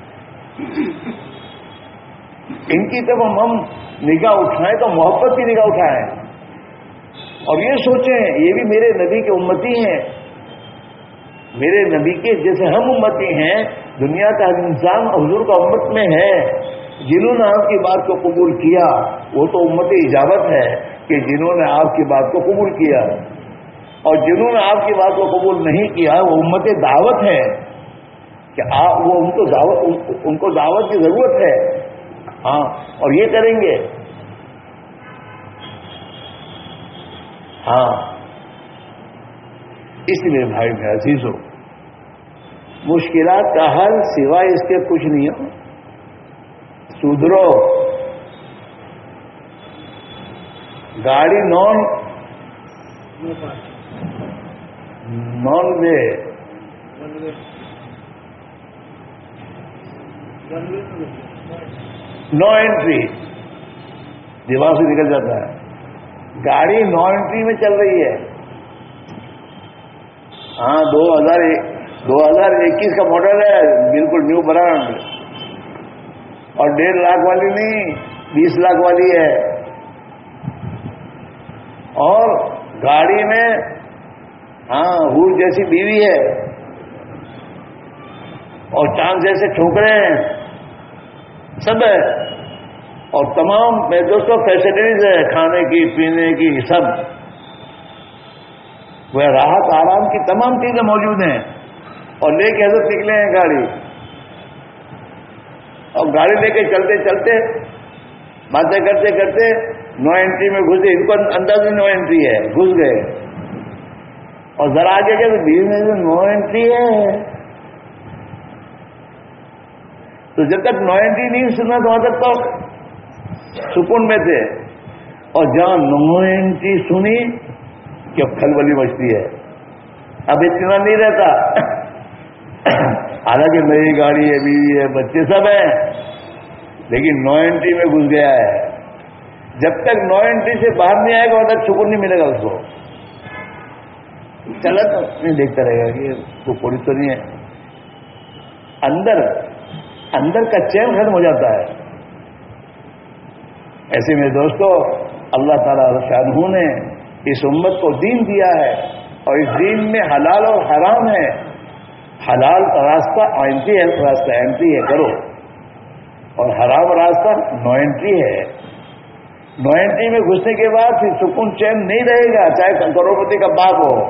ان کی طرف ہم نگاہ اٹھائیں تو محبت کی نگاہ اٹھائیں اور یہ سوچیں یہ بھی میرے نبی کے امتی ہیں، میرے نبی کے جیسے ہم امتی ہیں. دنیا کا ہر انسان حضور کا امت میں ہے. جنہوں نے آپ کی بات کو قبول کیا وہ تو امت اجابت ہے کہ جنہوں نے آپ کی بات کو قبول کیا، اور جنہوں نے آپ کی بات کو قبول نہیں کیا وہ امت دعوت ہے کہ آپ وہ ان کو دعوت ان کو دعوت کی ضرورت ہے. ہاں اور یہ کریں گے. ہاں اس لیے بھائی میرے عزیزو، مشکلات کا حل سوائے اس کے کچھ نہیں ہو. سدھرو، گاڑی نان نان وے نو انٹری دیوار سے نکل جاتا ہے. گاڑی نو انٹری میں چل رہی ہے. ہاں دو ہزار دو ہزار اکیس کا ماڈل ہے، بالکل نیو برانڈ، اور ڈیڑھ لاکھ والی نہیں بیس لاکھ والی ہے. اور گاڑی میں ہاں حور جیسی بیوی ہے اور چاند جیسے ٹھوکرے ہیں سب ہے، اور تمام میرے دوستوں فیسلٹیز ہے کھانے کی پینے کی سب، وہ راحت آرام کی تمام چیزیں موجود ہیں. اور لے کے حضرت نکلے ہیں گاڑی، اور گاڑی لے کے چلتے چلتے باتیں کرتے کرتے نو انٹری میں گھسے. ان کو انداز میں نو انٹری ہے، گھس گئے. اور ذرا آگے گئے تو بیچ میں نو انٹری ہے. تو جب تک نو انٹری نہیں سنا تو وہاں تک تو سکون میں تھے، اور جہاں نو انٹری سنی کہ اب کھلبلی مچتی ہے، اب اتنا نہیں رہتا. حالانکہ میری گاڑی ہے، بیوی ہے، بچے سب ہیں، لیکن نو انٹری میں گھس گیا ہے. جب تک نو انٹری سے باہر نہیں آئے گا وہاں تک سکون نہیں ملے گا اس کو. چلا تو نہیں دیکھتا رہے گا کہ وہ پولیس تو نہیں ہے. اندر اندر کا چین ختم ہو جاتا ہے. ایسے میں دوستو اللہ تعالیٰ شانہ نے اس امت کو دین دیا ہے، اور اس دین میں حلال اور حرام ہے. حلال کا راستہ اینٹری ہے، راستہ اینٹری ہے کرو، اور حرام راستہ نو اینٹری ہے. नौ में घुसने के बाद फिर सुकून चैन नहीं रहेगा, चाहे करोड़पति का बाप हो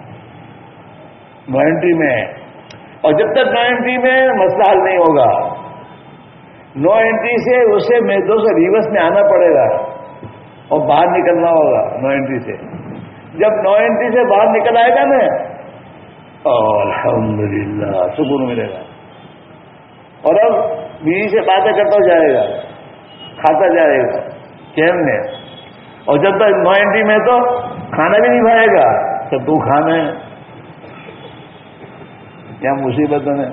नौ में। और जब तक नौ में मसला हल नहीं होगा, नौ से उसे मेदों से रिवर्स में आना पड़ेगा और बाहर निकलना होगा नौ से। जब नौ से बाहर निकल आएगा ना, अल्हम्दुलिल्लाह सुकून मिलेगा। और अब बीवी से बातें करता जाएगा, खाता जाएगा चैन में। और जब तक नौ में तो खाना भी नहीं खाएगा, तो तू खाना है क्या मुसीबत है।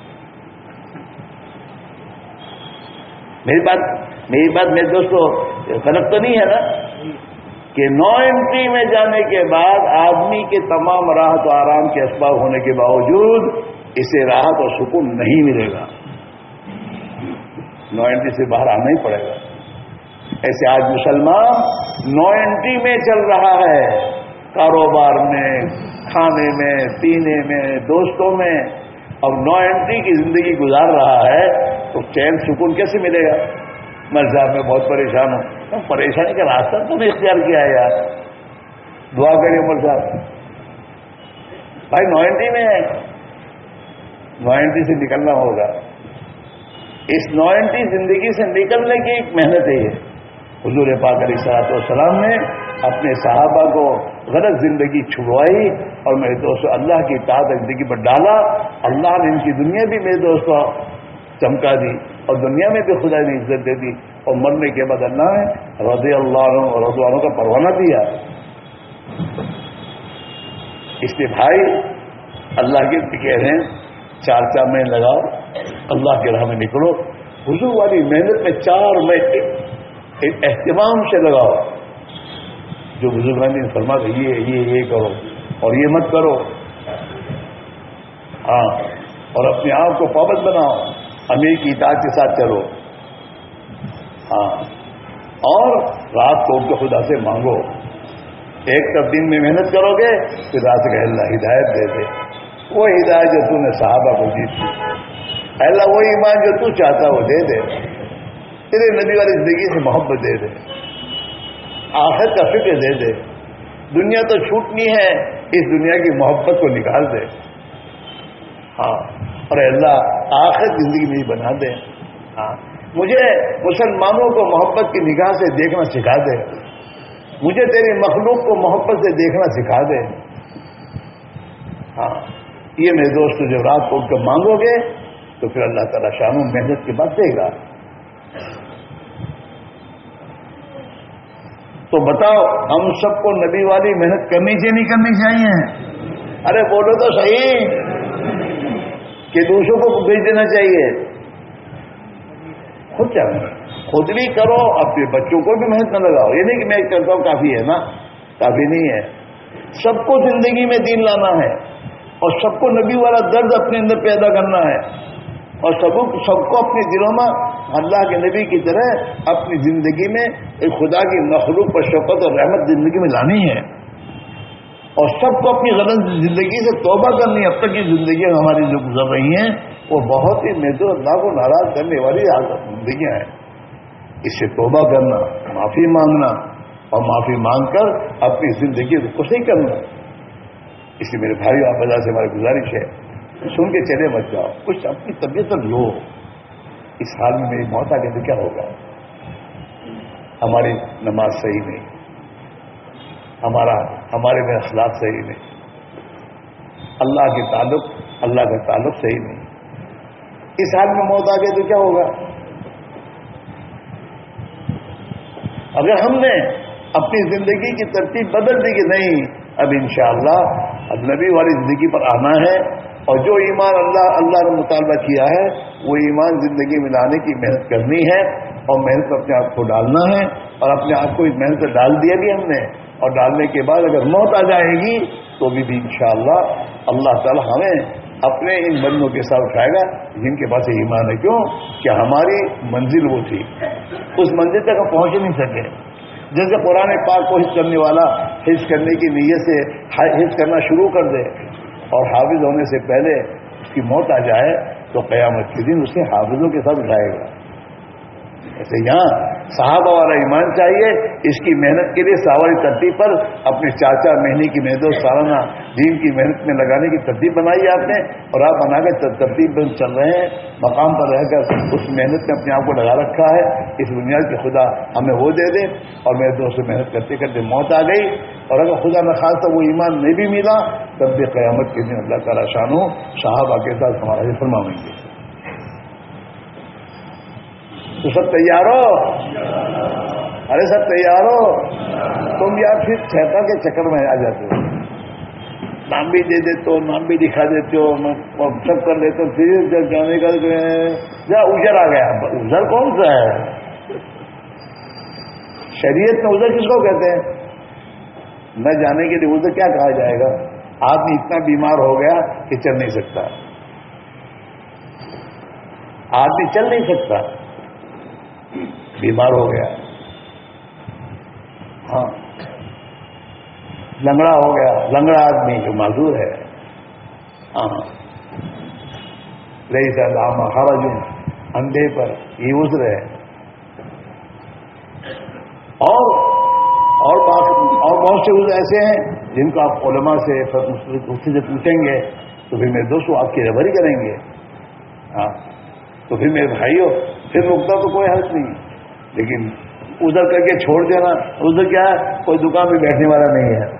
मेरी बात मेरी बात मेरे दोस्तों गलत तो नहीं है ना कि नौ एंट्री में जाने के बाद आदमी के तमाम राहत और आराम के असबाब होने के बावजूद इसे राहत और सुकून नहीं मिलेगा, नौ एंट्री से बाहर आना ही पड़ेगा। ऐसे आज मुसलमान नौ एंट्री में चल रहा है, कारोबार में, खाने में, पीने में, दोस्तों में, अब नौ एंट्री की जिंदगी गुजार रहा है, तो चैन सुकून कैसे मिलेगा। मैं साहब मैं बहुत परेशान हूं, तो परेशानी का रास्ता तो नहीं इख्तियार किया है यार, दुआ करिए उमर साहब। भाई नौ एंट्री में है, नौ एंट्री से निकलना होगा। इस नौ एंट्री जिंदगी से निकलने की एक मेहनत है ये। हुजूर पाक अलैहिस्सलातु वस्सलाम ने अपने सहाबा को गलत जिंदगी छुड़वाई और मेरे दोस्तों अल्लाह की इताअत जिंदगी पर डाला। अल्लाह ने इनकी दुनिया भी मेरे दोस्तों चमका दी और दुनिया में भी खुदा ने इज्जत दे दी, और मरने के बाद अल्लाह ने रज़ी अल्लाह अन्हु और रज़वानों का परवाना दिया। इसलिए भाई अल्लाह के कह रहे हैं चार चार महीने लगाओ, अल्लाह के राह में निकलो। हुजूर वाली मेहनत में चार महीने एहतिमाम से लगाओ। जो बुजुर्गान ने फरमा ये ये ये करो और ये मत करो, हाँ, और अपने आप को पाबंद बनाओ, अमीर की इताअत के साथ चलो, हाँ, और रात को उनके खुदा से मांगो। एक तब दिन में मेहनत करोगे फिर रात का अल्लाह हिदायत दे दे, वो हिदायत जो तूने सहाबा को दी थी, अल्लाह वो ईमान जो तू चाहता वो दे दे, तेरे नबी वाली जिंदगी से मोहब्बत दे दे, आखिरत का फिक्र दे दे। दुनिया तो छूटनी है, इस दुनिया की मोहब्बत को निकाल दे, हाँ, और अल्लाह आखिरत जिंदगी में ही बना दे। हाँ, मुझे मुसलमानों को मोहब्बत की निगाह से देखना सिखा दे, मुझे तेरी मखलूक को मोहब्बत से देखना सिखा दे। हाँ, ये मेरे दोस्त जब रात को उनका मांगोगे तो फिर अल्लाह ताला शानों मेहनत के बाद देगा। तो बताओ हम सबको नबी वाली मेहनत करनी चाहिए नहीं करनी चाहिए? अरे बोलो तो सही कि दूसरों को भेज देना चाहिए? खुद क्या खुद भी करो, अपने बच्चों को भी मेहनत न लगाओ। ये नहीं कि मैं करता हूं काफी है ना, काफी नहीं है। सबको जिंदगी में दीन लाना है और सबको नबी वाला दर्द अपने अंदर पैदा करना है और सबको सबको अपने दिलों में अल्लाह के नबी की तरह अपनी जिंदगी में एक खुदा की मखलूक पर शफकत और रहमत जिंदगी में लानी है और सबको अपनी गलत जिंदगी से तौबा करनी है। अब तक की जिंदगी हमारी जो गुजर रही हैं वो बहुत ही मैं तो अल्लाह को नाराज करने वाली जिंदगियां हैं। इससे तौबा करना, माफी मांगना और माफी मांगकर अपनी जिंदगी को सही करना। इसलिए मेरे भाइयों आप वजह से हमारी गुजारिश है, सुन के चले मत जाओ, कुछ अपनी तबीयत लो। इस हाल में मेरी मौत आ गई तो क्या होगा? हमारी नमाज सही नहीं, हमारा हमारे में अखलाक सही नहीं, अल्लाह के ताल्लुक अल्लाह का ताल्लुक सही नहीं। इस हाल में मौत आ गई तो क्या होगा? अगर हमने अपनी जिंदगी की तरतीब बदल दी कि नहीं अब इंशाअल्लाह अब नबी वाली जिंदगी पर आना है और जो ईमान अल्लाह अल्लाह ने मुतालबा किया है वो ईमान जिंदगी में लाने की मेहनत करनी है और मेहनत अपने आप को डालना है और अपने आप को इस मेहनत से डाल दिया भी हमने। और डालने के बाद अगर मौत आ जाएगी तो भी, भी इंशाअल्लाह अल्लाह ताला हमें अपने इन बंदों के साथ उठाएगा जिनके पास ईमान है। क्यों? कि हमारी मंजिल वो थी, उस मंजिल तक हम पहुंच नहीं सके। जैसे कुरान पाक को हिफ्ज़ करने वाला हिफ्ज़ करने की नीयत से हिफ्ज़ करना शुरू कर दे और हाफिज होने से पहले उसकी मौत आ जाए तो क़यामत के दिन उसे हाफिजों के साथ उठाएगा। ایسے یہاں صحابہ والا ایمان چاہیے. اس کی محنت کے لیے ساوری ترتیب پر اپنے چاچا مہینے کی محنت سالانہ دین کی محنت میں لگانے کی ترتیب بنائی آپ نے, اور آپ بنا کے ترتیب میں چل رہے ہیں, مقام پر رہ کر اس محنت میں اپنے آپ کو لگا رکھا ہے. اس بنیاد کے خدا ہمیں وہ دے دے. اور میرے دوست سے محنت کرتے کرتے موت آ گئی, اور اگر خدا نہ خواستہ وہ ایمان نہیں بھی ملا, تب بھی قیامت کے دن اللہ تعالیٰ شان ہو صحابہ کے ساتھ ہمارا یہ فرمائیں گے. تو سب تیار ہو؟ ارے سب تیار ہو؟ تم یار پھر شیطان کے چکر میں آ جاتے ہو, نام بھی دے دیتے ہو, نام بھی دکھا دیتے ہو, سب کر لیتے ہو, پھر جب جانے کا جا اجر آ گیا. اجر کون سا ہے؟ شریعت میں اجر کس کو کہتے ہیں؟ نہ جانے کے لیے اجر کیا کہا جائے گا؟ آدمی اتنا بیمار ہو گیا کہ چل نہیں سکتا, آدمی چل نہیں سکتا, بیمار ہو گیا, ہاں لنگڑا ہو گیا, لنگڑا آدمی جو معذور ہے, ہاں لیس العمی حرج, اندھے پر یہ عذر ہے. اور اور اور بہت سے عذر ایسے ہیں جن کو آپ علماء سے اس سے پوچھیں گے تو پھر میرے دوستوں آپ کی رہبری کریں گے. ہاں تو پھر میرے بھائیوں پھر روکتا تو کوئی حرج نہیں, لیکن ادھر کر کے چھوڑ دینا, ادھر کیا ہے, کوئی دکان پہ بیٹھنے والا نہیں ہے,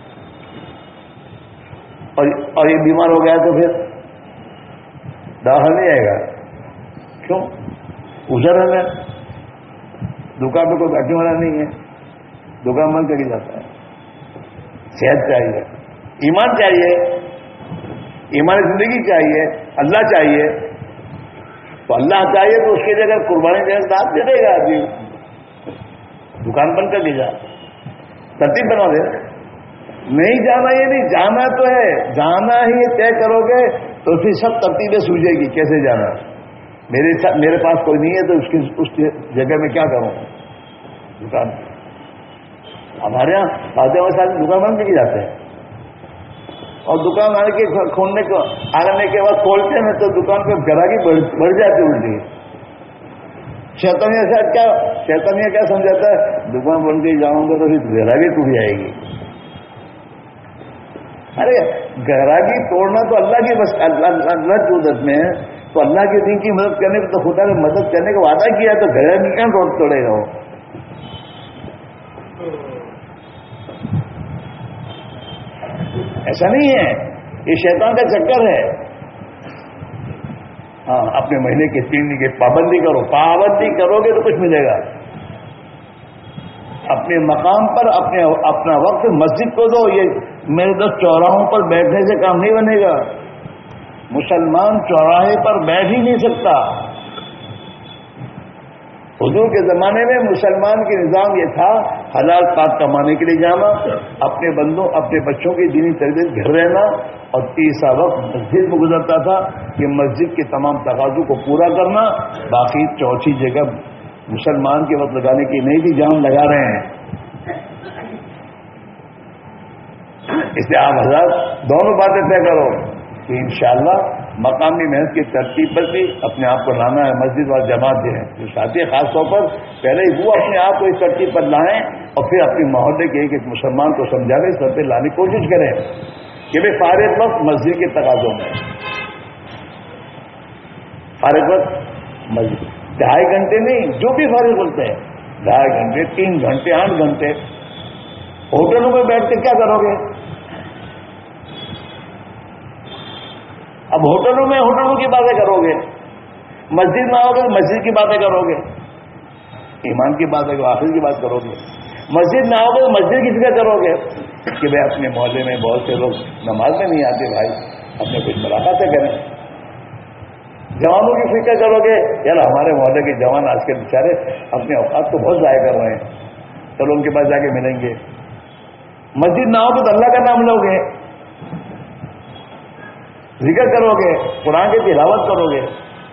اور اور یہ بیمار ہو گیا تو پھر داخل نہیں آئے گا. کیوں؟ ادھر ہے, دکان پہ کوئی بیٹھنے والا نہیں ہے, دکان بند کر کے جاتا ہے. صحت چاہیے, ایمان چاہیے, ایمان زندگی چاہیے, اللہ چاہیے. تو اللہ چاہیے تو اس کے لیے اگر قربانی دینے کا دے دے گا آدمی, دکان بند کر کے جا, ترتیب بنا دے. نہیں جانا یہ نہیں, جانا تو ہے, جانا ہی طے کرو گے تو پھر سب ترتیبیں سوجے گی کیسے جانا. میرے میرے پاس کوئی نہیں ہے تو اس کی اس جگہ میں کیا کروں, دکان. ہمارے یہاں فاتح وسائل دکان بند کر کے جاتے ہیں, اور دکان آنے کے کھولنے کو آنے کے بعد کھولتے ہیں تو دکان پہ گراہی بڑھ جاتی الٹی. شیطانیہ سے کیا شیطانیہ کیا سمجھاتا ہے, دکان بند کے جاؤں گا تو پھر گراہی ٹوٹ جائے گی. ارے گراہی توڑنا تو اللہ کی بس اللہ کی مدد میں ہے, تو اللہ کے دین کی مدد کرنے کو تو خدا نے مدد کرنے کا وعدہ کیا, تو گراہی کہاں توڑ توڑے گا وہ. ایسا نہیں ہے, یہ شیطان کا چکر ہے. ہاں اپنے مہینے کے تین دن کی پابندی کرو, پابندی کرو گے تو کچھ ملے گا. اپنے مقام پر اپنے اپنا وقت مسجد کو دو. یہ میرے دس چوراہوں پر بیٹھنے سے کام نہیں بنے گا. مسلمان چوراہے پر بیٹھ ہی نہیں سکتا. حضور کے زمانے میں مسلمان کے نظام یہ تھا, حلال پاک کمانے کے لیے جانا, اپنے بندوں اپنے بچوں کی دینی تربیت گھر رہنا, اور تیسرا وقت مسجد میں گزرتا تھا کہ مسجد کے تمام تقاضوں کو پورا کرنا. باقی چوتھی جگہ مسلمان کے وقت لگانے کی نہیں تھی جہاں ہم لگا رہے ہیں. اس لیے آپ حضرات دونوں باتیں طے کرو کہ انشاءاللہ مقامی محنت کی ترتیب پر بھی اپنے آپ کو لانا ہے. مسجد اور جماعت جو ہے جو ساتھی خاص طور پر پہلے ہی وہ اپنے آپ کو اس ترتیب پر لائیں, اور پھر اپنی محلے کے ایک ایک مسلمان کو سمجھانے سر پہ لانے کی کوشش کریں کہ بھائی فارغ وقت مسجد کے تقاضوں میں, فارغ وقت مسجد ڈھائی گھنٹے نہیں, جو بھی فارغ بولتے ہیں ڈھائی گھنٹے, تین گھنٹے, آٹھ گھنٹے. ہوٹلوں میں بیٹھ کے کیا کرو گے؟ اب ہوٹلوں میں ہوٹلوں کی باتیں کرو گے, مسجد میں آؤ گے مسجد کی باتیں کرو گے, ایمان کی باتیں کرو, آخر کی بات کرو گے. مسجد میں آؤ گے تو مسجد کی فکر کرو گے کہ بھائی اپنے محلے میں بہت سے لوگ نماز میں نہیں آتے, بھائی اپنے کچھ ملاقاتیں کریں. جوانوں کی فکر کرو گے, یار ہمارے محلے کے جوان آج کل بیچارے اپنے اوقات کو بہت ضائع کر رہے ہیں, چلو ان کے پاس جا کے ملیں گے. مسجد نہ آؤ گے تو اللہ کا نام لو گے, ذکر کرو گے, قرآن کی تلاوت کرو گے.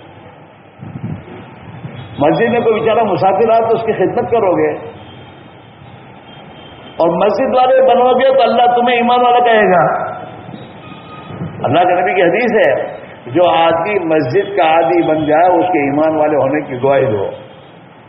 مسجد میں کوئی بیچارہ مسافر آئے تو اس کی خدمت کرو گے, اور مسجد والے بنو گے تو اللہ تمہیں ایمان والا کہے گا. اللہ کے نبی کی حدیث ہے, جو آدمی مسجد کا عادی بن جائے اس کے ایمان والے ہونے کی گواہی دو.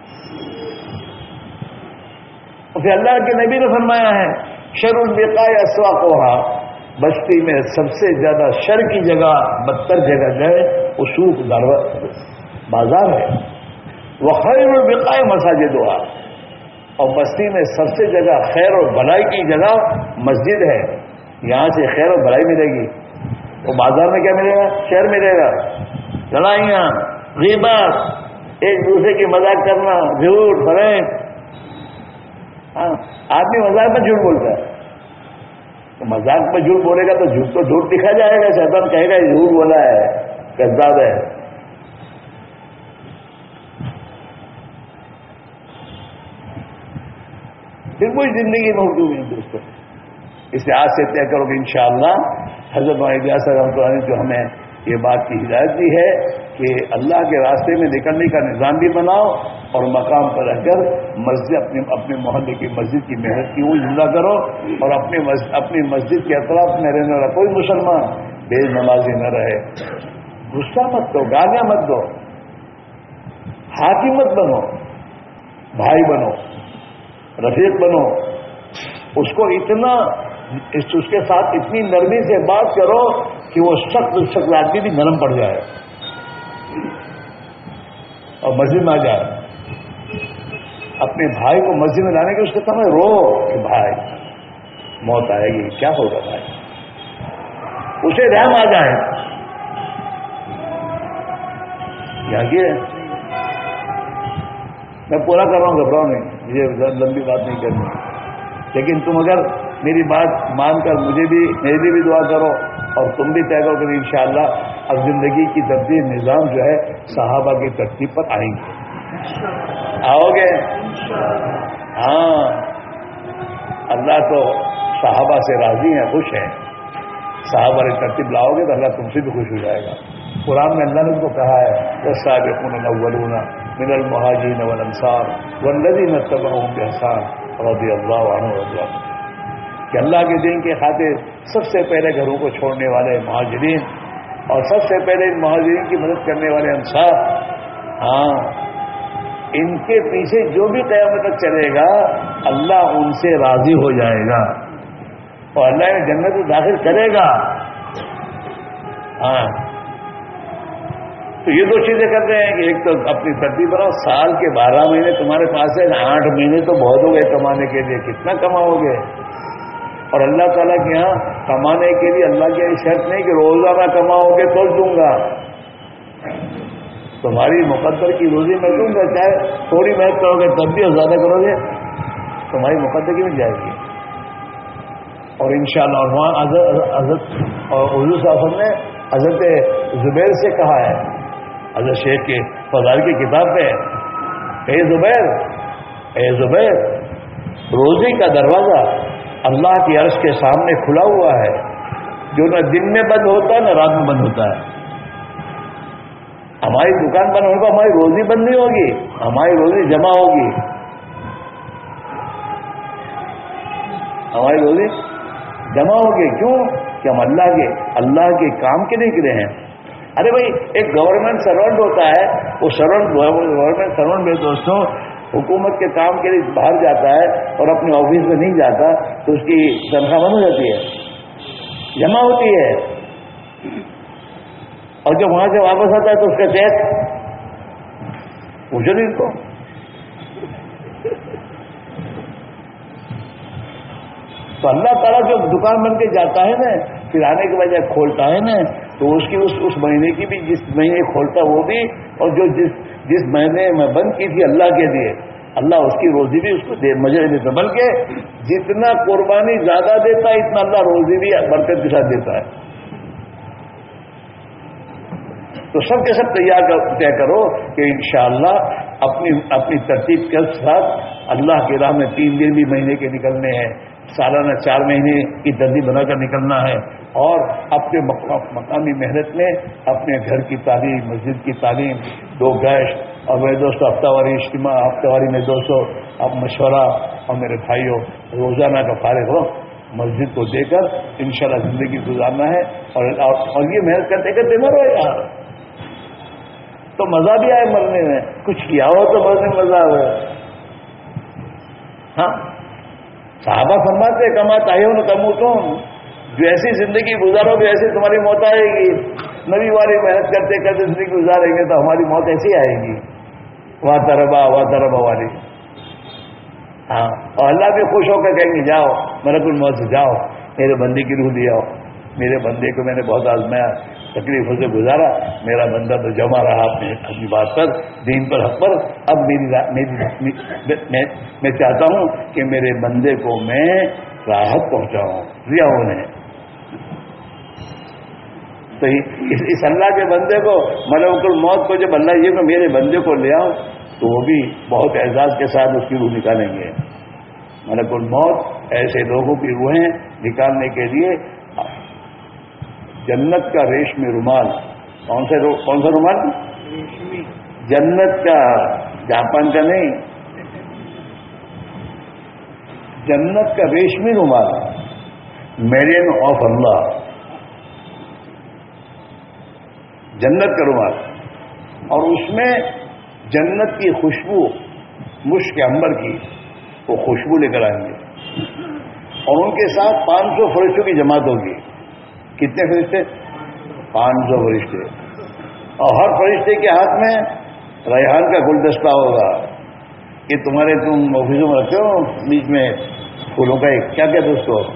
پھر اللہ کے نبی نے فرمایا ہے شر البقاء اسواقها، بستی میں سب سے زیادہ شر کی جگہ، بدتر جگہ جو ہے وہ سوق بازار ہے. وخیر البقاء مساجدها، اور بستی میں سب سے جگہ خیر اور بھلائی کی جگہ مسجد ہے. یہاں سے خیر اور بھلائی ملے گی، تو بازار میں کیا ملے گا؟ شہر ملے گا. لڑائیاں، غیبت، ایک دوسرے کی مذاق کرنا، جھوٹ فریب. ہاں آدمی مذاق میں جھوٹ بولتا ہے، تو مذاق میں جھوٹ بولے گا تو جھوٹ تو جھوٹ دکھا جائے گا. شیطان کہے گا یہ جھوٹ بولا ہے، کذاب ہے. پھر کوئی زندگی موجود ہے دوستوں. اسے آج سے طے کرو کہ انشاءاللہ حضرت مولانا رحمۃ اللہ جو ہمیں یہ بات کی ہدایت دی ہے کہ اللہ کے راستے میں نکلنے کا نظام بھی بناؤ، اور مقام پر رہ کر مسجد اپنے اپنے محلے کی مسجد کی محنت کی وہ زندہ کرو، اور اپنے مسجد اپنی مسجد کے اطراف میں رہنے والا کوئی مسلمان بے نمازی نہ رہے. غصہ مت دو، گالیاں مت دو، حاکم مت بنو، بھائی بنو، رفیق بنو. اس کو اتنا اس کے ساتھ اتنی نرمی سے بات کرو کہ وہ سخت سخت آدمی بھی نرم پڑ جائے اور مسجد میں آ جائے. اپنے بھائی کو مسجد میں لانے کے اس کے سامنے رو کہ بھائی موت آئے گی، کیا ہوگا بھائی، اسے رحم آ جائے. یہ میں پورا کر رہا ہوں، گھبراؤ نہیں، مجھے لمبی بات نہیں کرنی، لیکن تم اگر میری بات مان کر مجھے بھی میرے لیے بھی دعا کرو اور تم بھی طے کرو کہ انشاءاللہ اب زندگی کی تبدیل نظام جو ہے صحابہ کی ترتیب پر آئیں گے. آؤ گے؟ ہاں، اللہ تو صحابہ سے راضی ہیں، خوش ہیں. صحابہ کی ترتیب لاؤ گے تو اللہ تم سے بھی خوش ہو جائے گا. قرآن میں اللہ نے اس کو کہا ہے والسابقون الاولون من المہاجرین والانصار والذین اتبعوہم بإحسان رضی اللہ عنہم ورضوا عنہ، کہ اللہ کے دین کے خاطر سب سے پہلے گھروں کو چھوڑنے والے مہاجرین اور سب سے پہلے ان مہاجرین کی مدد کرنے والے انصار، ہاں ان کے پیچھے جو بھی قیامت تک چلے گا اللہ ان سے راضی ہو جائے گا اور اللہ نے جنت کو داخل کرے گا. ہاں تو یہ دو چیزیں کرتے ہیں کہ ایک تو اپنی ترتیب بناؤ. سال کے بارہ مہینے تمہارے پاس ہے، آٹھ مہینے تو بہت ہو گئے کمانے کے لیے، کتنا کماؤ گے؟ اور اللہ تعالیٰ کے یہاں کمانے کے لیے اللہ کی شرط نہیں کہ روزانہ کماؤ گے تو دوں گا. تمہاری مقدر کی روزی میں دوں گا، چاہے تھوڑی محنت کرو گے تب بھی زیادہ کرو گے تمہاری مقدر کی مل جائے گی. اور انشاءاللہ اور وہاں حضرت اور حضور صلی اللہ علیہ وسلم نے حضرت زبیر سے کہا ہے، حضرت شیخ کے فضائل کی کتاب پہ، اے زبیر اے زبیر روزی کا دروازہ اللہ کی عرش کے سامنے کھلا ہوا ہے، جو نہ دن میں بند ہوتا ہے نہ رات میں بند ہوتا ہے. ہماری دکان بند ہونے کو ہماری روزی بند نہیں ہوگی، ہماری روزی جمع ہوگی. ہماری روزی جمع ہوگی. کیوں؟ کہ ہم اللہ کے اللہ کے کام کے لیے نکلے ہیں. ارے بھائی ایک گورنمنٹ سرونٹ ہوتا ہے، وہ سرونٹ گورنمنٹ سرونٹ میں دوستوں حکومت کے کام کے لیے باہر جاتا ہے اور اپنے آفس میں نہیں جاتا تو اس کی تنخواہ بند ہو جاتی ہے، جمع ہوتی ہے، اور جب وہاں سے واپس آتا ہے تو اس کا چیک پوچھو نہیں کو. تو اللہ تعالیٰ جو دکان بن کے جاتا ہے نا، پھر آنے کے بعد جب کھولتا ہے نا تو اس کی اس اس مہینے کی بھی جس مہینے کھولتا وہ بھی، اور جو جس جس مہینے میں بند کی تھی اللہ کے لیے، اللہ اس کی روزی بھی اس کو دے مجھے دیتا. بلکہ جتنا قربانی زیادہ دیتا ہے اتنا اللہ روزی بھی برکت کے ساتھ دیتا ہے. تو سب کے سب تیار طے کرو کہ انشاءاللہ اپنی اپنی ترتیب کے ساتھ اللہ کی راہ میں تین دن بھی مہینے کے نکلنے ہیں، سالانہ چار مہینے کی ترتیب بنا کر نکلنا ہے، اور اپنے مقامی محنت میں اپنے گھر کی تعلیم، مسجد کی تعلیم، دو گیشت، اور میرے دوستوں ہفتہ واری اجتماع، ہفتہ واری میں دوستوں اب مشورہ، اور میرے بھائیوں روزانہ کا فارغ ہو مسجد کو دے کر انشاءاللہ زندگی گزارنا ہے. اور اور یہ محنت کرتے کرتے مرو یار، تو مزہ بھی آئے مرنے میں، کچھ کیا ہو تو مرنے میں مزہ آئے. ہاں صحابہ فرماتے کما تحیون تموتون، جو ایسی زندگی گزارو گے ایسی تمہاری موت آئے گی. نبی والی محنت کرتے کرتے زندگی گزاریں گے تو ہماری موت ایسی آئے گی، واہ تربا واہ تربا والی. ہاں، اور اللہ بھی خوش ہو کر کہیں گے جاؤ ملک الموت سے، جاؤ میرے بندے کی روح لے آؤ. میرے بندے کو میں نے بہت آزمایا، تکلیفوں سے گزارا، میرا بندہ تو جمع رہا اپنے اپنی بات پر، دین پر، حق پر. اب میری میری میں میں چاہتا ہوں کہ میرے بندے کو میں راحت پہنچاؤں، لیا انہیں. تو اس, اس اللہ کے بندے کو ملک الموت کو جب اللہ یہ کہ میرے بندے کو لے آؤ تو وہ بھی بہت اعزاز کے ساتھ اس کی روح نکالیں گے. ملک الموت ایسے لوگوں کی روحیں نکالنے کے لیے جنت کا ریشمی رومال، کون سے رو, کون سا رومال؟ جنت کا، جاپان کا نہیں، جنت کا ریشمی رومال، میرین آف اللہ، جنت کا رومال. اور اس میں جنت کی خوشبو، مشک عنبر کی وہ خوشبو لے کر آئیں گے. اور ان کے ساتھ پانچ سو فرشتوں کی جماعت ہوگی. کتنے فرشتے؟ پانچ سو فرشتے. اور ہر فرشتے کے ہاتھ میں ریحان کا گلدستہ ہوگا. یہ تمہارے تم آفسوں میں رکھتے ہو بیچ میں پھولوں کا ایک، کیا کہتے اس کو؟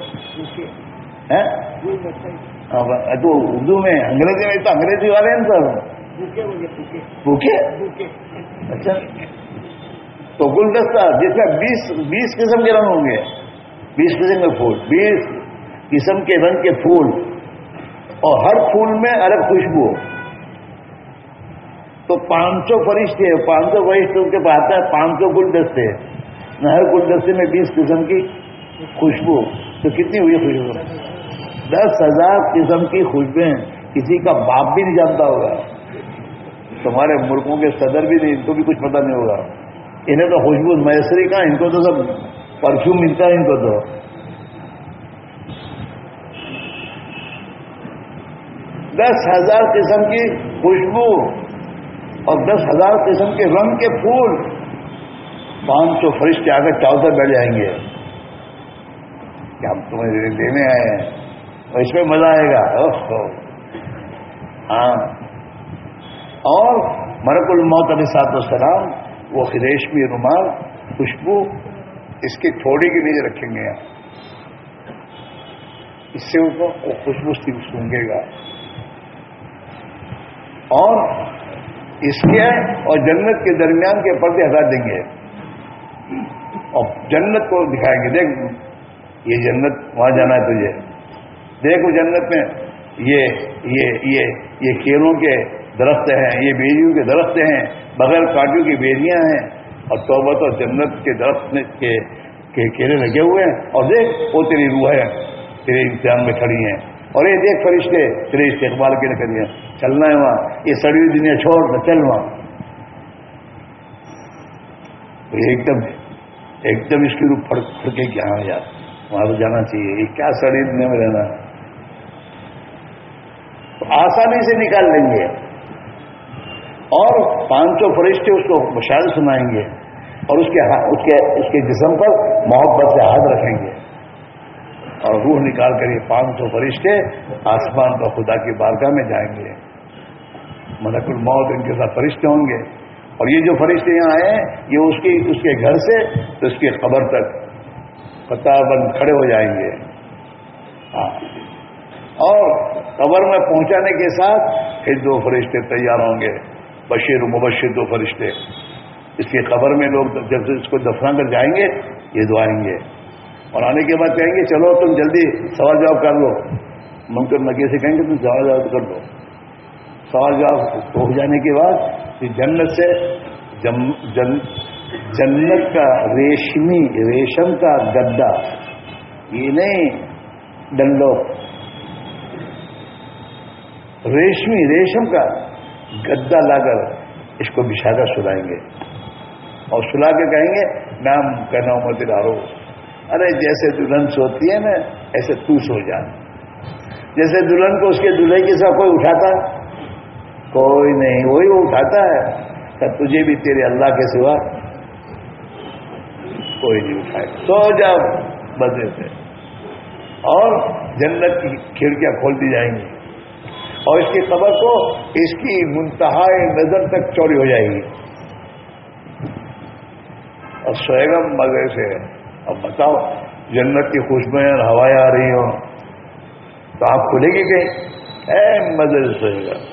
تو اردو میں، انگریزی میں تو انگریزی والے ہیں سب بوکے. اچھا، تو گلدستہ جس میں بیس بیس قسم کے رنگ ہوں گے، بیس قسم کے پھول، بیس قسم کے رنگ کے پھول، اور ہر پھول میں الگ خوشبو. تو پانچ سو فرشتے، پانچ سو فرشتوں کے پاس آتا ہے پانچ سو گلدستے، ہر گلدستے میں بیس قسم کی خوشبو. تو کتنی ہوئی خوشبو؟ دس ہزار قسم کی خوشبویں. کسی کا باپ بھی نہیں جانتا ہوگا، تمہارے ملکوں کے صدر بھی نہیں، ان کو بھی کچھ پتہ نہیں ہوگا. انہیں تو خوشبو میسری کا، ان کو تو سب پرفیوم ملتا ہے ان کو تو. دس ہزار قسم کی خوشبو اور دس ہزار قسم کے رنگ کے پھول. پانچ سو فرشتے آ کر چاؤ سے بیٹھ جائیں گے کہ ہم تمہیں دینے آئے ہیں، اور اس میں مزہ آئے گا. ہاں، اور ملک الموت علیہ الصلوۃ والسلام وہ ریشمی رومال خوشبو اس کی تھوڑی کے لیے رکھیں گے، اس سے اس کو خوشبو سونگے گا. اور اس کے اور جنت کے درمیان کے پردے ہٹا دیں گے اور جنت کو دکھائیں گے. دیکھ یہ جنت، وہاں جانا ہے تجھے، دیکھ وہ جنت میں یہ یہ یہ یہ کیلوں کے درخت ہیں، یہ بیریوں کے درخت ہیں، بغیر کانٹوں کی بیریاں ہیں، اور توبہ تو جنت کے درخت کے کیلے لگے ہوئے ہیں. اور دیکھ وہ تیری روح ہے، تیرے امتحان میں کھڑی ہیں. اور یہ دیکھ فرشتے تیرے استقبال کے لیے کھڑی ہیں. چلنا ہے وہاں، یہ سڑی ہوئی دنیا چھوڑ نہ چل وہاں. ایک دم ایک دم اس کی روح پھڑ پھڑ کے کہ ہاں یار وہاں تو جانا چاہیے، یہ کیا سڑی دنیا میں رہنا. تو آسانی سے نکال لیں گے. اور پانچ سو فرشتے اس کو بشارت سنائیں گے اور اس کے اس کے اس کے جسم پر محبت سے ہاتھ رکھیں گے اور روح نکال کر یہ پانچ سو فرشتے آسمان پر خدا کی بارگاہ میں جائیں گے. ملک الموت ان کے ساتھ فرشتے ہوں گے. اور یہ جو فرشتے یہاں آئے ہیں یہ اس کی اس کے گھر سے تو اس کی قبر تک قطار بند کھڑے ہو جائیں گے. ہاں، اور قبر میں پہنچانے کے ساتھ پھر دو فرشتے تیار ہوں گے، بشیر و مبشر دو فرشتے. اس کی قبر میں لوگ جب سے اس کو دفنا کر جائیں گے یہ دعائیں گے اور آنے کے بعد کہیں گے چلو تم جلدی سوال جواب کر لو. منکر نکیر سے کہیں گے تم سوال جواب کر لو. سوال جواب ہو جانے کے بعد جنت سے جن جن جنت کا ریشمی ریشم کا گدا، یہ نہیں ڈنڈو، ریشمی ریشم کا گدا لا کر اس کو بچھا کر سلائیں گے اور سلا کے کہیں گے نام کہنا مت ڈالو. ارے جیسے دلہن سوتی ہے نا ایسے تو سو جا. جیسے دلہن کو اس کے دلہے کے ساتھ کوئی اٹھاتا، کوئی نہیں، وہی وہ اٹھاتا ہے. کہ تجھے بھی تیرے اللہ کے سوا کوئی نہیں اٹھائے. سو جا مزے سے، اور جنت کی کھڑکیاں کھول دی جائیں گی اور اس کی قبر کو اس کی منتہائے نظر تک چوڑی ہو جائے گی اور سوئے گا مزے سے۔ اب بتاؤ جنت کی خوشبوئیں اور ہوائیں آ رہی ہوں تو آپ کھلے گی کہیں؟ اے مزے سے سوئے گا۔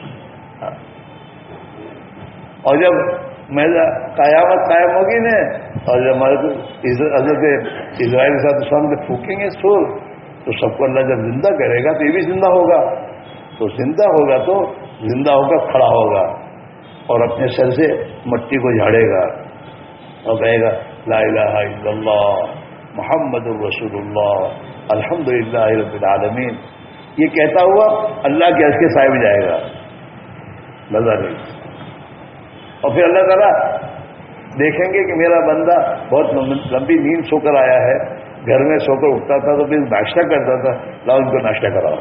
اور جب میں قیامت قائم ہوگی نا، اور جب ہمارے حضرت اسرائیل کے ساتھ اسلام کے پھونکیں گے سور، تو سب کو اللہ جب زندہ کرے گا تو یہ بھی زندہ ہوگا، تو زندہ ہوگا تو زندہ ہوگا کھڑا ہوگا اور اپنے سر سے مٹی کو جھاڑے گا اور کہے گا لا الہ الا اللہ محمد الرسول اللہ الحمدللہ رب العالمین۔ یہ کہتا ہوا اللہ کے عرش کے سائے میں جائے گا نظر نہیں، اور پھر اللہ تعالیٰ دیکھیں گے کہ میرا بندہ بہت لمبی نیند سو کر آیا ہے، گھر میں سو کر اٹھتا تھا تو پھر ناشتہ کرتا تھا، لاؤ ان کو ناشتہ کراؤ،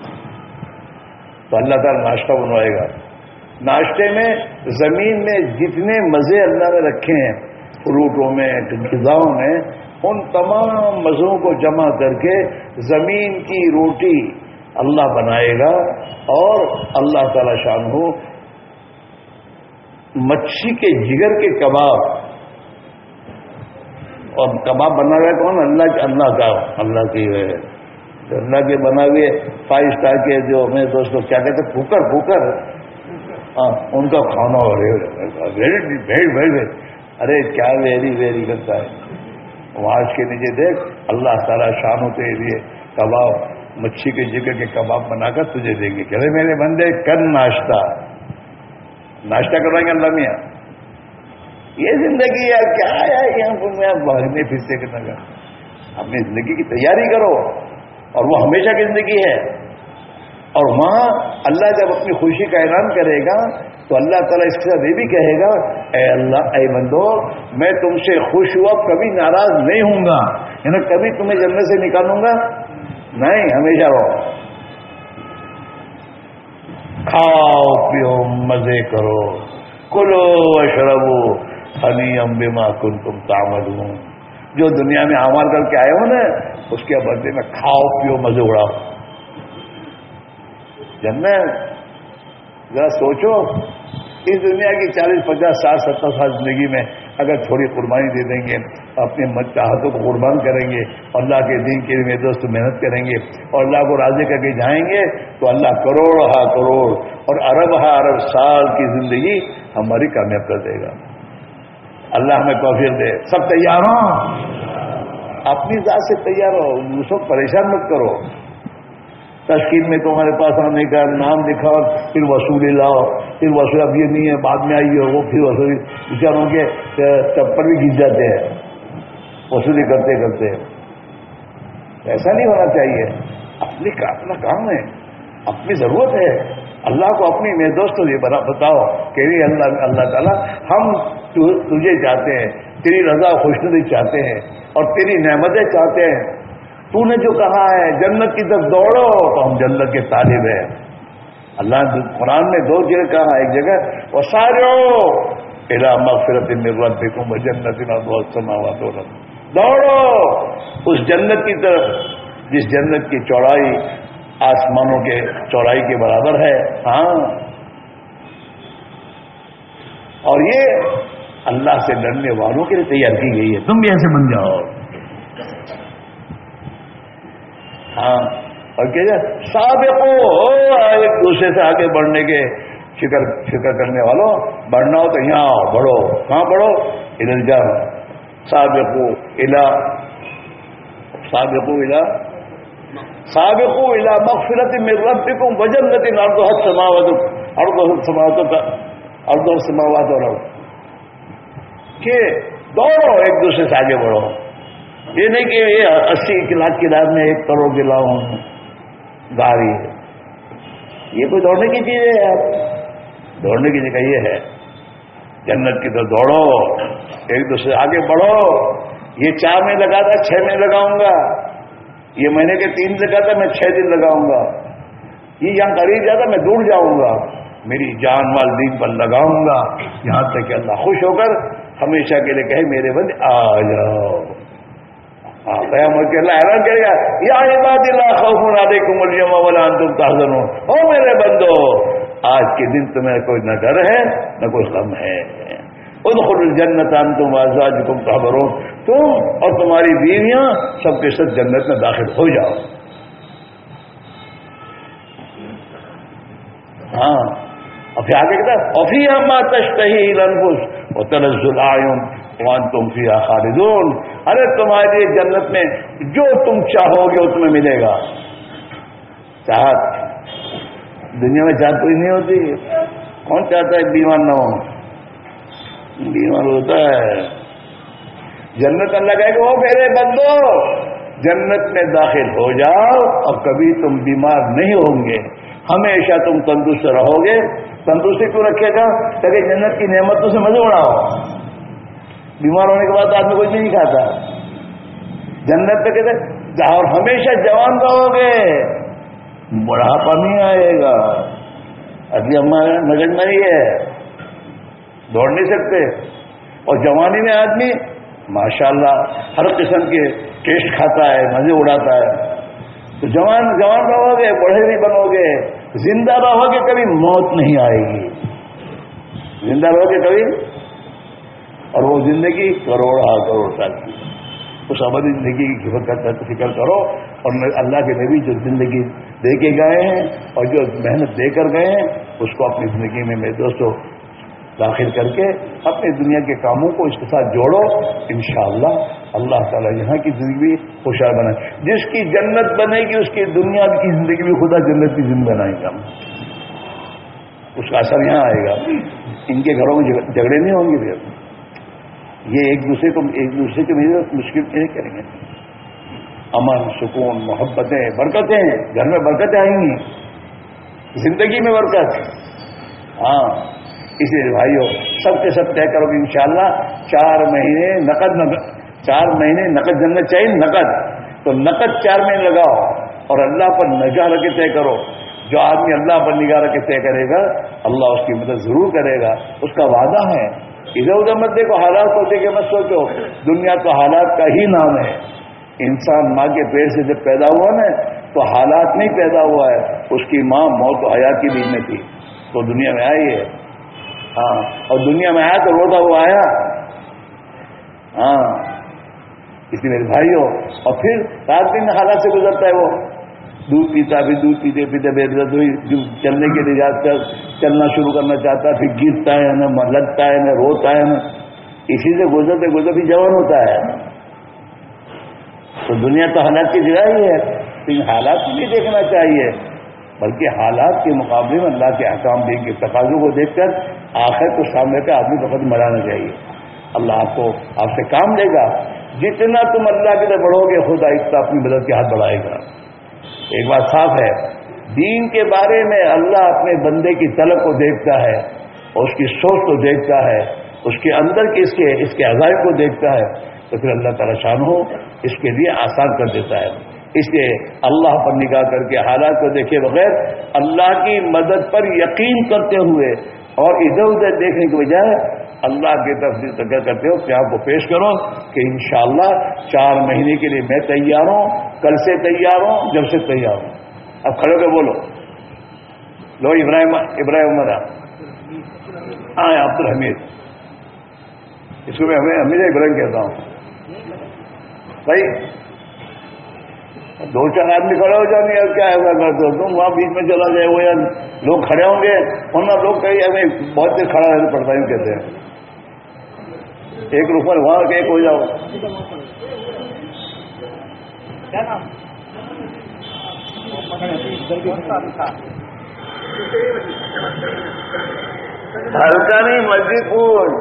تو اللہ تعالیٰ ناشتہ بنوائے گا۔ ناشتے میں زمین میں جتنے مزے اللہ نے رکھے ہیں فروٹوں میں غذاؤں میں، ان تمام مزوں کو جمع کر کے زمین کی روٹی اللہ بنائے گا، اور اللہ تعالیٰ شان ہو مچھی کے جگر کے کباب، اور کباب بنا ہوا کون؟ اللہ اللہ کا، اللہ کی ہے، اللہ کے بنا ہوئے فائیو اسٹار کے جو میرے دوست لوگ کیا کہتے ہیں پھوکر پھوکر، ہاں ان کا کھانا ہو رہے بھیڑ بھیڑ، ارے کیا ویری ویری کرتا ہے وہاں کے نیچے دیکھ، اللہ تعالیٰ شانوں کے لیے کباب مچھی کے جگر کے کباب بنا کر تجھے دیں گے کہ میرے بندے کر ناشتہ ناشتہ کروائیں گے اللہ میاں۔ یہ زندگی ہے کیا ہے یہاں میں بھاگنے پھرتے کرنا کا، اپنی زندگی کی تیاری کرو، اور وہ ہمیشہ کی زندگی ہے، اور وہاں اللہ جب اپنی خوشی کا اعلان کرے گا تو اللہ تعالیٰ اس کے ساتھ یہ بھی کہے گا اے اللہ اے بندو میں تم سے خوش ہوا کبھی ناراض نہیں ہوں گا، یعنی کبھی تمہیں جنت سے نکالوں گا نہیں، ہمیشہ رہو، کھاؤ پیو مزے کرو، کلو اشربو ہنیئا بما کنتم تعملون، جو دنیا میں اعمال کر کے آئے ہو نا اس کے بدلے میں کھاؤ پیو مزے اڑاؤ۔ جنت ذرا سوچو، اس دنیا کی چالیس پچاس ساٹھ ستر سال زندگی میں اگر تھوڑی قربانی دے دیں گے، اپنے چاہتوں کو قربان کریں گے، اللہ کے دین کے لیے میرے دوست محنت کریں گے اور اللہ کو راضی کر کے جائیں گے، تو اللہ کروڑ ہا کروڑ اور ارب ہا ارب سال کی زندگی ہماری کامیاب کر دے گا۔ اللہ ہمیں توفیق دے۔ سب تیار ہوں؟ اپنی ذات سے تیار ہو، دوسروں کو پریشان مت کرو۔ تشکیل میں تمہارے پاس آنے کا نام لکھا اور پھر وصولی لاؤ، پھر وصول اب یہ نہیں ہے بعد میں آئی ہے وہ، پھر وصولی بیچاروں کے چپل بھی گھس جاتے ہیں وصولی کرتے کرتے۔ ایسا نہیں ہونا چاہیے، اپنی اپنا کام ہے، اپنی ضرورت ہے، اللہ کو اپنی میرے دوستوں یہ بنا بتاؤ کہ اللہ اللہ تعالیٰ ہم تجھے چاہتے ہیں، تیری رضا خوشنودی چاہتے ہیں اور تیری نعمتیں چاہتے ہیں، تو نے جو کہا ہے جنت کی طرف دوڑو تو ہم جنت کے طالب ہیں۔ اللہ نے قرآن میں دو جگہ کہا، ایک جگہ وسارعوا الی مغفرۃ من ربکم وجنۃ عرضها السماوات والارض، دوڑو اس جنت کی طرف جس جنت کی چوڑائی آسمانوں کے چوڑائی کے برابر ہے۔ ہاں، اور یہ اللہ سے ڈرنے والوں کے لیے تیار کی گئی ہے، تم بھی ایسے بن جاؤ۔ ہاں، اور کیا سابقو، ایک دوسرے سے آگے بڑھنے کے فکر فکر کرنے والوں، بڑھنا ہو تو یہاں آؤ، بڑھو، کہاں بڑھو؟ ادھر جاؤ، سابقو الی سابقو الی سابقو الی مغفرۃ من ربکم وجنۃ عرضها السماوات عرضها السماوات عرضها السماوات والارض، کہ دوڑو ایک دوسرے سے آگے بڑھو۔ یہ نہیں کہ یہ اسی لاکھ کی رات میں ایک کروڑ کی لاؤں گاڑی ہے، یہ کوئی دوڑنے کی چیز ہے یار؟ دوڑنے کی جگہ یہ ہے جنت کی طرف دوڑو، ایک دوسرے آگے بڑھو۔ یہ چار میں لگا تھا چھ میں لگاؤں گا، یہ مہینے کے تین لگا تھا میں چھ دن لگاؤں گا، یہ یہاں قریب جاتا میں دور جاؤں گا، میری جان مال دین پر لگاؤں گا، یہاں تک کہ اللہ خوش ہو کر ہمیشہ کے لیے کہے میرے بندے آ جاؤ، ہاں قیامت کے اللہ اعلان کرے گا یا عباد لا خوف علیکم اليوم ولا انتم تحزنون، او میرے بندو آج کے دن تمہیں کوئی نہ ڈر ہے نہ کوئی غم ہے، ادخلوا الجنت انتم وازواجکم تحبرون، تم اور تمہاری بیویاں سب کے ساتھ جنت میں داخل ہو جاؤ۔ ہاں اور پھر آگے کہتا ہے وفیہا ما تشتہی الانفس وتلذ الاعین وانتم فیہا خالدون، ارے تمہاری جنت میں جو تم چاہو گے وہ تمہیں ملے گا۔ چاہت دنیا میں چاہت کوئی نہیں ہوتی، کون چاہتا ہے بیمار نہ ہو؟ بیمار ہوتا ہے۔ جنت اللہ کہے کہ وہ میرے بندو جنت میں داخل ہو جاؤ اور کبھی تم بیمار نہیں ہوں گے، ہمیشہ تم تندرست رہو گے۔ تندرستی کیوں رکھے گا؟ تاکہ جنت کی نعمتوں سے مزے اڑاؤ۔ بیمار ہونے کے بعد آدمی کچھ نہیں کھاتا۔ جنت پہ کہتے اور ہمیشہ جوان رہو گے، بڑھاپا نہیں آئے گا۔ ابھی ہمارا نظر نہیں ہے، دوڑ نہیں سکتے، اور جوانی میں آدمی ماشاءاللہ ہر قسم کے ٹیسٹ کھاتا ہے، مزے اڑاتا ہے۔ تو جوان جوان رہو گے، بڑھے بھی بنو گے، زندہ رہو گے، کبھی موت نہیں آئے گی، زندہ رہو گے کبھی، اور وہ زندگی کروڑ ہاں کروڑ سال کی، اس ابدی زندگی کی فکر کرو۔ اور اللہ کے نبی جو زندگی دے کے گئے ہیں اور جو محنت دے کر گئے ہیں اس کو اپنی زندگی میں میرے دوستوں داخل کر کے اپنی دنیا کے کاموں کو اس کے ساتھ جوڑو، انشاءاللہ اللہ تعالیٰ یہاں کی زندگی خوشحال بنائے۔ جس کی جنت بنے گی اس کی دنیا کی زندگی بھی خدا جنت کی زندگی بنائے گا، اس کا اثر یہاں آئے گا۔ ان کے گھروں میں جھگڑے نہیں ہوں گے، پھر یہ ایک دوسرے کو ایک دوسرے کے میرے مشکل نہیں کریں گے۔ امن، سکون، محبتیں، برکتیں، گھر میں برکتیں آئیں گی، زندگی میں برکت۔ ہاں اس لیے بھائیو سب کے سب طے کرو گے انشاءاللہ چار مہینے نقد نقد چار مہینے نقد جنت چاہیے، نقد تو نقد چار مہینے لگاؤ اور اللہ پر نگاہ رکھ کے طے کرو۔ جو آدمی اللہ پر نگاہ رکھ کے طے کرے گا اللہ اس کی مدد ضرور کرے گا، اس کا وعدہ ہے۔ ادھر ادھر مت دیکھو، حالات کو دیکھ کے مت سوچو، دنیا تو حالات کا ہی نام ہے۔ انسان ماں کے پیٹ سے جب پیدا ہوا نا تو حالات نہیں پیدا ہوا ہے، اس کی ماں موت و حیات کے بیچ میں تھی تو دنیا میں آئی ہے۔ ہاں اور دنیا میں آیا تو روتا ہوا آیا۔ ہاں اس لیے میرے بھائیوں، اور پھر رات دن حالات سے گزرتا ہے، وہ دودھ پیتا بھی دودھ پیتے پیتے بے عزت ہوئی، جو چلنے کے لیے جاتا چلنا شروع کرنا چاہتا ہے، پھر گرتا ہے نہ لگتا ہے نہ روتا ہے نہ، اسی سے گزرتے گزرتے جوان ہوتا ہے۔ تو دنیا تو حالات کی جگہ ہی ہے، تو ان حالات کو نہیں دیکھنا چاہیے بلکہ حالات کے مقابلے میں اللہ کے احکام دیں کے تقاضوں کو دیکھ کر آخر کو سامنے کا آدمی کو قدم بڑھانا چاہیے۔ اللہ آپ کو آپ سے کام لے گا، جتنا تم اللہ کی طرف بڑھو گے خدا اتنا اپنی مدد کے ہاتھ بڑھائے گا۔ ایک بات صاف ہے، دین کے بارے میں اللہ اپنے بندے کی طلب کو دیکھتا ہے اور اس کی سوچ کو دیکھتا ہے، اس کے اندر کے اس کے اس کے عزائم کو دیکھتا ہے، تو پھر اللہ تعالیٰ شان ہو اس کے لیے آسان کر دیتا ہے۔ اس لیے اللہ پر نگاہ کر کے حالات کو دیکھے بغیر اللہ کی مدد پر یقین کرتے ہوئے اور ادھر ادھر دیکھنے کے بجائے اللہ کی طرف سے کیا کرتے ہو کہ آپ کو پیش کرو کہ انشاءاللہ چار مہینے کے لیے میں تیار ہوں، کل سے تیار ہوں، جب سے تیار ہوں۔ اب کھڑے ہو کے بولو، لو ابراہیم ابراہیم عمر ہاں عبد الحمید، اس کو میں ہمیں ہمیشہ ابراہیم کہتا ہوں بھائی۔ دو چار آدمی کھڑے ہو جائیں گے، کیا ایسا کرتے ہو تم، وہاں بیچ میں چلا جائے وہ یار لوگ کھڑے ہوں گے، ورنہ لوگ کہیں ہمیں بہت دیر کھڑا رہنا پڑتا ہے کہتے ہیں، ایک روپر وہاں کے ایک ہو جاؤ۔ ہلکا نہیں مسجد پور،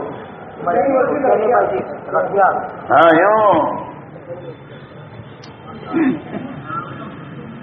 ہاں یوں